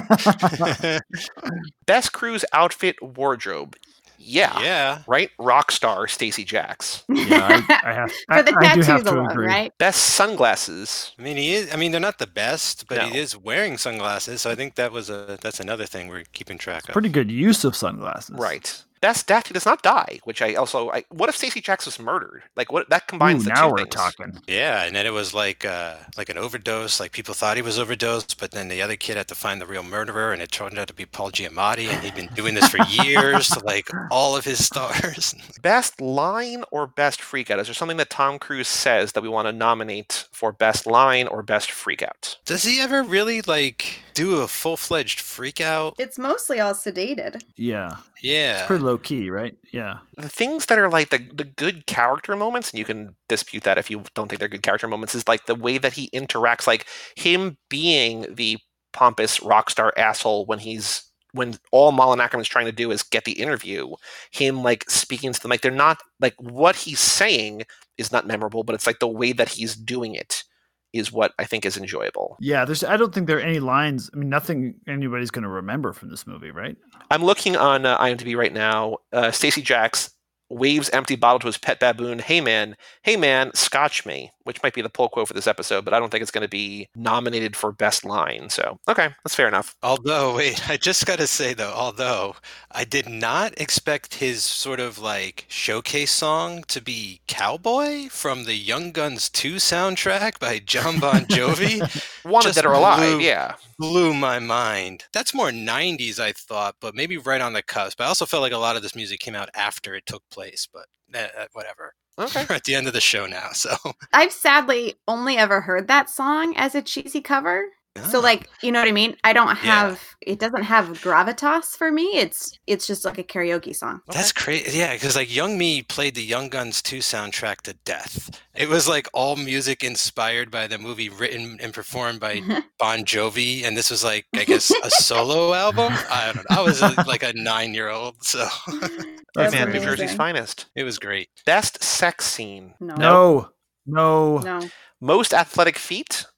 No. kidding. Best Cruise outfit wardrobe? Yeah. Yeah. Right? Rock star Stacey Jacks. Yeah, I, I have. For the I, I do tattoos have to alone, agree. right? Best sunglasses? I mean, he is. I mean, they're not the best, but No. he is wearing sunglasses. So I think that was a. That's another thing we're keeping track of. Pretty good use of sunglasses. Right. Best death he does not die, which I also. I, what if Stacey Jacks was murdered? Like, what? That combines Ooh, the now two we're things. talking. Yeah, and then it was like uh, like an overdose. Like people thought he was overdosed, but then the other kid had to find the real murderer, and it turned out to be Paul Giamatti, and he'd been doing this for years to like all of his stars. Best line or best freakout? Is there something that Tom Cruise says that we want to nominate for best line or best freakout? Does he ever really like do a full fledged freak out? It's mostly all sedated. Yeah. Yeah. Pretty low key, right? Yeah. The things that are like the, the good character moments, and you can dispute that if you don't think they're good character moments, is like the way that he interacts, like him being the pompous rock star asshole when he's when all Malin Ackerman's trying to do is get the interview, him like speaking to them, like they're not like what he's saying is not memorable, but it's like the way that he's doing it is what I think is enjoyable. Yeah. There's. I don't think there are any lines. I mean, nothing anybody's going to remember from this movie, right? I'm looking on uh, IMDb right now. Uh, Stacey Jacks waves empty bottle to his pet baboon. Hey man, hey man, scotch me, which might be the pull quote for this episode, but I don't think it's going to be nominated for best line. So, okay, that's fair enough. Although, wait, I just got to say though, although I did not expect his sort of like showcase song to be Cowboy from the Young Guns two soundtrack by John Bon Jovi. Wanted Just Dead or Alive, blew- yeah. Blew my mind. That's more nineties, I thought, but maybe right on the cusp. I also felt like a lot of this music came out after it took place, but eh, eh, whatever. Okay. We're at the end of the show now, so. I've sadly only ever heard that song as a cheesy cover. So Ah. like, you know what I mean? I don't Yeah. have it doesn't have gravitas for me. It's it's just like a karaoke song. That's crazy. Yeah, because like Young Me played the Young Guns two soundtrack to death. It was like all music inspired by the movie, written and performed by Bon Jovi, and this was like I guess a solo album. I don't know. I was a, like a nine-year-old, so That's Man, New amazing. Jersey's finest. it was great. Best sex scene. No. No. No. No. Most athletic feat.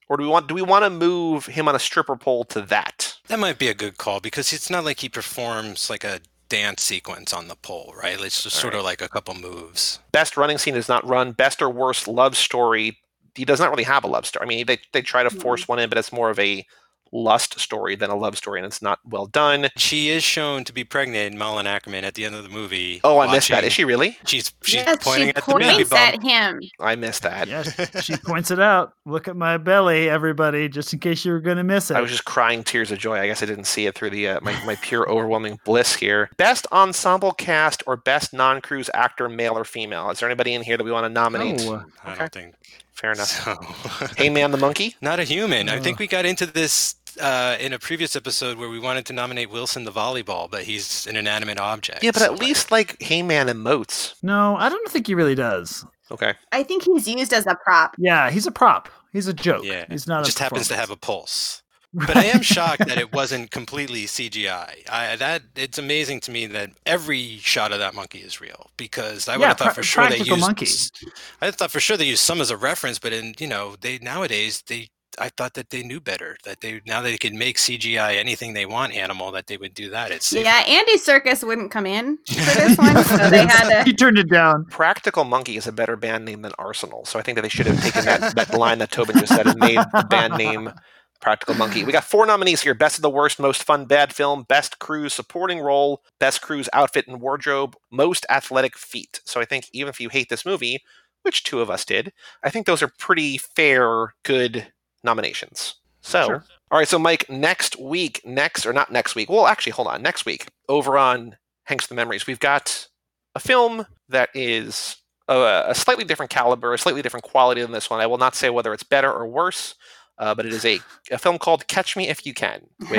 Or do we want do we want to move him on a stripper pole to that? That might be a good call because it's not like he performs like a dance sequence on the pole, right? It's just All sort right. of like a couple moves. Best running scene is not run. Best or worst love story. He does not really have a love story. I mean, they they try to force one in, but it's more of a lust story than a love story, and it's not well done. She is shown to be pregnant, Malin Ackerman, at the end of the movie. Oh, I watching. missed that. Is she really? She's she's yes, pointing she at points the baby bump. at him. I missed that. Yes, she points it out. Look at my belly, everybody, just in case you were going to miss it. I was just crying tears of joy. I guess I didn't see it through the uh, my, my pure overwhelming bliss here. Best ensemble cast or best non-cruise actor, male or female? Is there anybody in here that we want to nominate? Oh, I don't think. Fair enough. So. Hey Man the Monkey? Not a human. Oh. I think we got into this uh, in a previous episode where we wanted to nominate Wilson the volleyball, but he's an inanimate object. Yeah, but at least like Hey Man emotes. No, I don't think he really does. Okay. I think he's used as a prop. Yeah, he's a prop. He's a joke. Yeah, he's not. Just a happens to have a pulse. But Right. I am shocked that it wasn't completely C G I. I. That it's amazing to me that every shot of that monkey is real because I would Yeah, have thought pra- for sure they practical used. monkey. I thought for sure they used some as a reference, but in you know they nowadays they. I thought that they knew better. That they now they could make C G I anything they want animal that they would do that. It's safer. Yeah, Andy Serkis wouldn't come in for this one, so they had He to. turned it down. Practical Monkey is a better band name than Arsenal, so I think that they should have taken that, that line that Tobin just said and made the band name Practical Monkey. We got four nominees here. Best of the Worst, Most Fun Bad Film, Best Cruise Supporting Role, Best Cruise Outfit and Wardrobe, Most Athletic Feat. So I think even if you hate this movie, which two of us did, I think those are pretty fair, good nominations. So, Sure. all right, so Mike, next week, next, or not next week, well, actually, hold on, next week, over on Hanks the Memories, we've got a film that is a, a slightly different caliber, a slightly different quality than this one. I will not say whether it's better or worse, uh, but it is a, a film called Catch Me If You Can. With,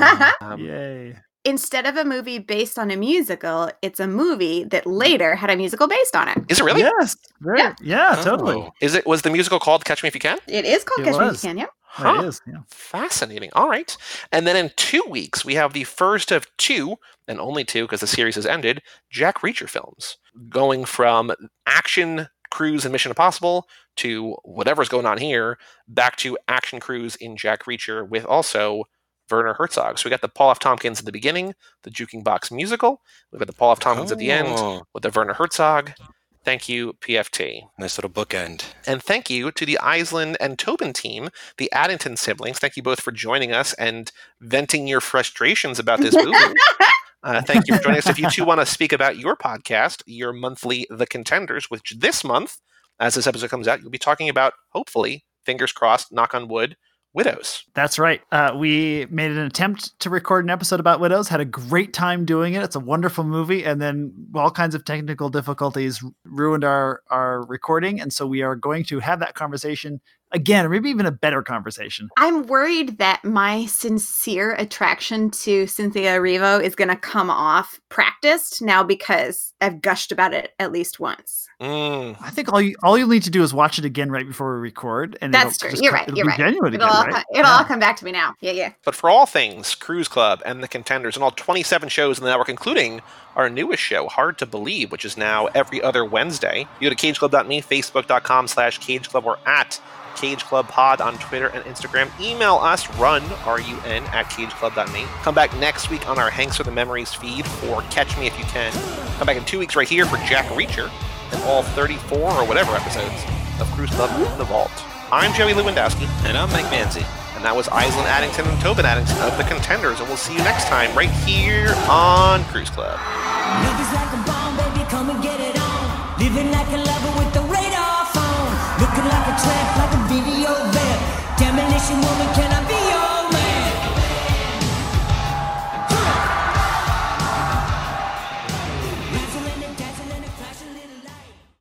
um, Yay. Instead of a movie based on a musical, it's a movie that later had a musical based on it. Is it really? Yes. Very, yeah, Yeah. Oh. totally. Is it? Was the musical called Catch Me If You Can? It is called It Catch Me If was. You Can, yep. Huh. It is. Yeah. Fascinating. All right. And then in two weeks, we have the first of two, and only two because the series has ended, Jack Reacher films. Going from action cruise in Mission Impossible to whatever's going on here, back to action cruise in Jack Reacher with also Werner Herzog. So we got the Paul F. Tompkins at the beginning, the Juking Box musical. We've got the Paul F. Tompkins at the end Oh. with the Werner Herzog. Thank you, P F T. Nice little bookend. And thank you to the Island and Tobin team, the Addington siblings. Thank you both for joining us and venting your frustrations about this movie. Uh, thank you for joining us. If you too want to speak about your podcast, your monthly The Contenders, which this month, as this episode comes out, you'll be talking about, hopefully, fingers crossed, knock on wood, Widows. That's right. Uh, we made an attempt to record an episode about Widows, had a great time doing it. It's a wonderful movie. And then all kinds of technical difficulties ruined our, our recording. And so we are going to have that conversation again, or maybe even a better conversation. I'm worried that my sincere attraction to Cynthia Erivo is going to come off practiced now because I've gushed about it at least once. Mm. I think all you all you'll need to do is watch it again right before we record. And That's it'll true. just You're come- right. It'll You're be right. genuine It'll, again, all, right? co- it'll Yeah. all come back to me now. Yeah, yeah. But for all things Cruise Club and The Contenders and all twenty-seven shows in the network, including our newest show, Hard to Believe, which is now every other Wednesday, you go to cageclub dot me, facebook.com slash cageclub, or at Cage Club Pod on Twitter and Instagram. Email us, run, R U N, at cageclub dot me. Come back next week on our Hanks for the Memories feed for Catch Me If You Can. Come back in two weeks right here for Jack Reacher and all thirty-four or whatever episodes of Cruise Club in the Vault. I'm Joey Lewandowski, And I'm Mike Manzi. and that was Island Addington and Tobin Addington of The Contenders, and we'll see you next time right here on Cruise Club. Love is like a bomb, baby, come and get it on. Living like a lover with the radar phone. Looking like a tramp, like a video vamp. Demolition woman, can I be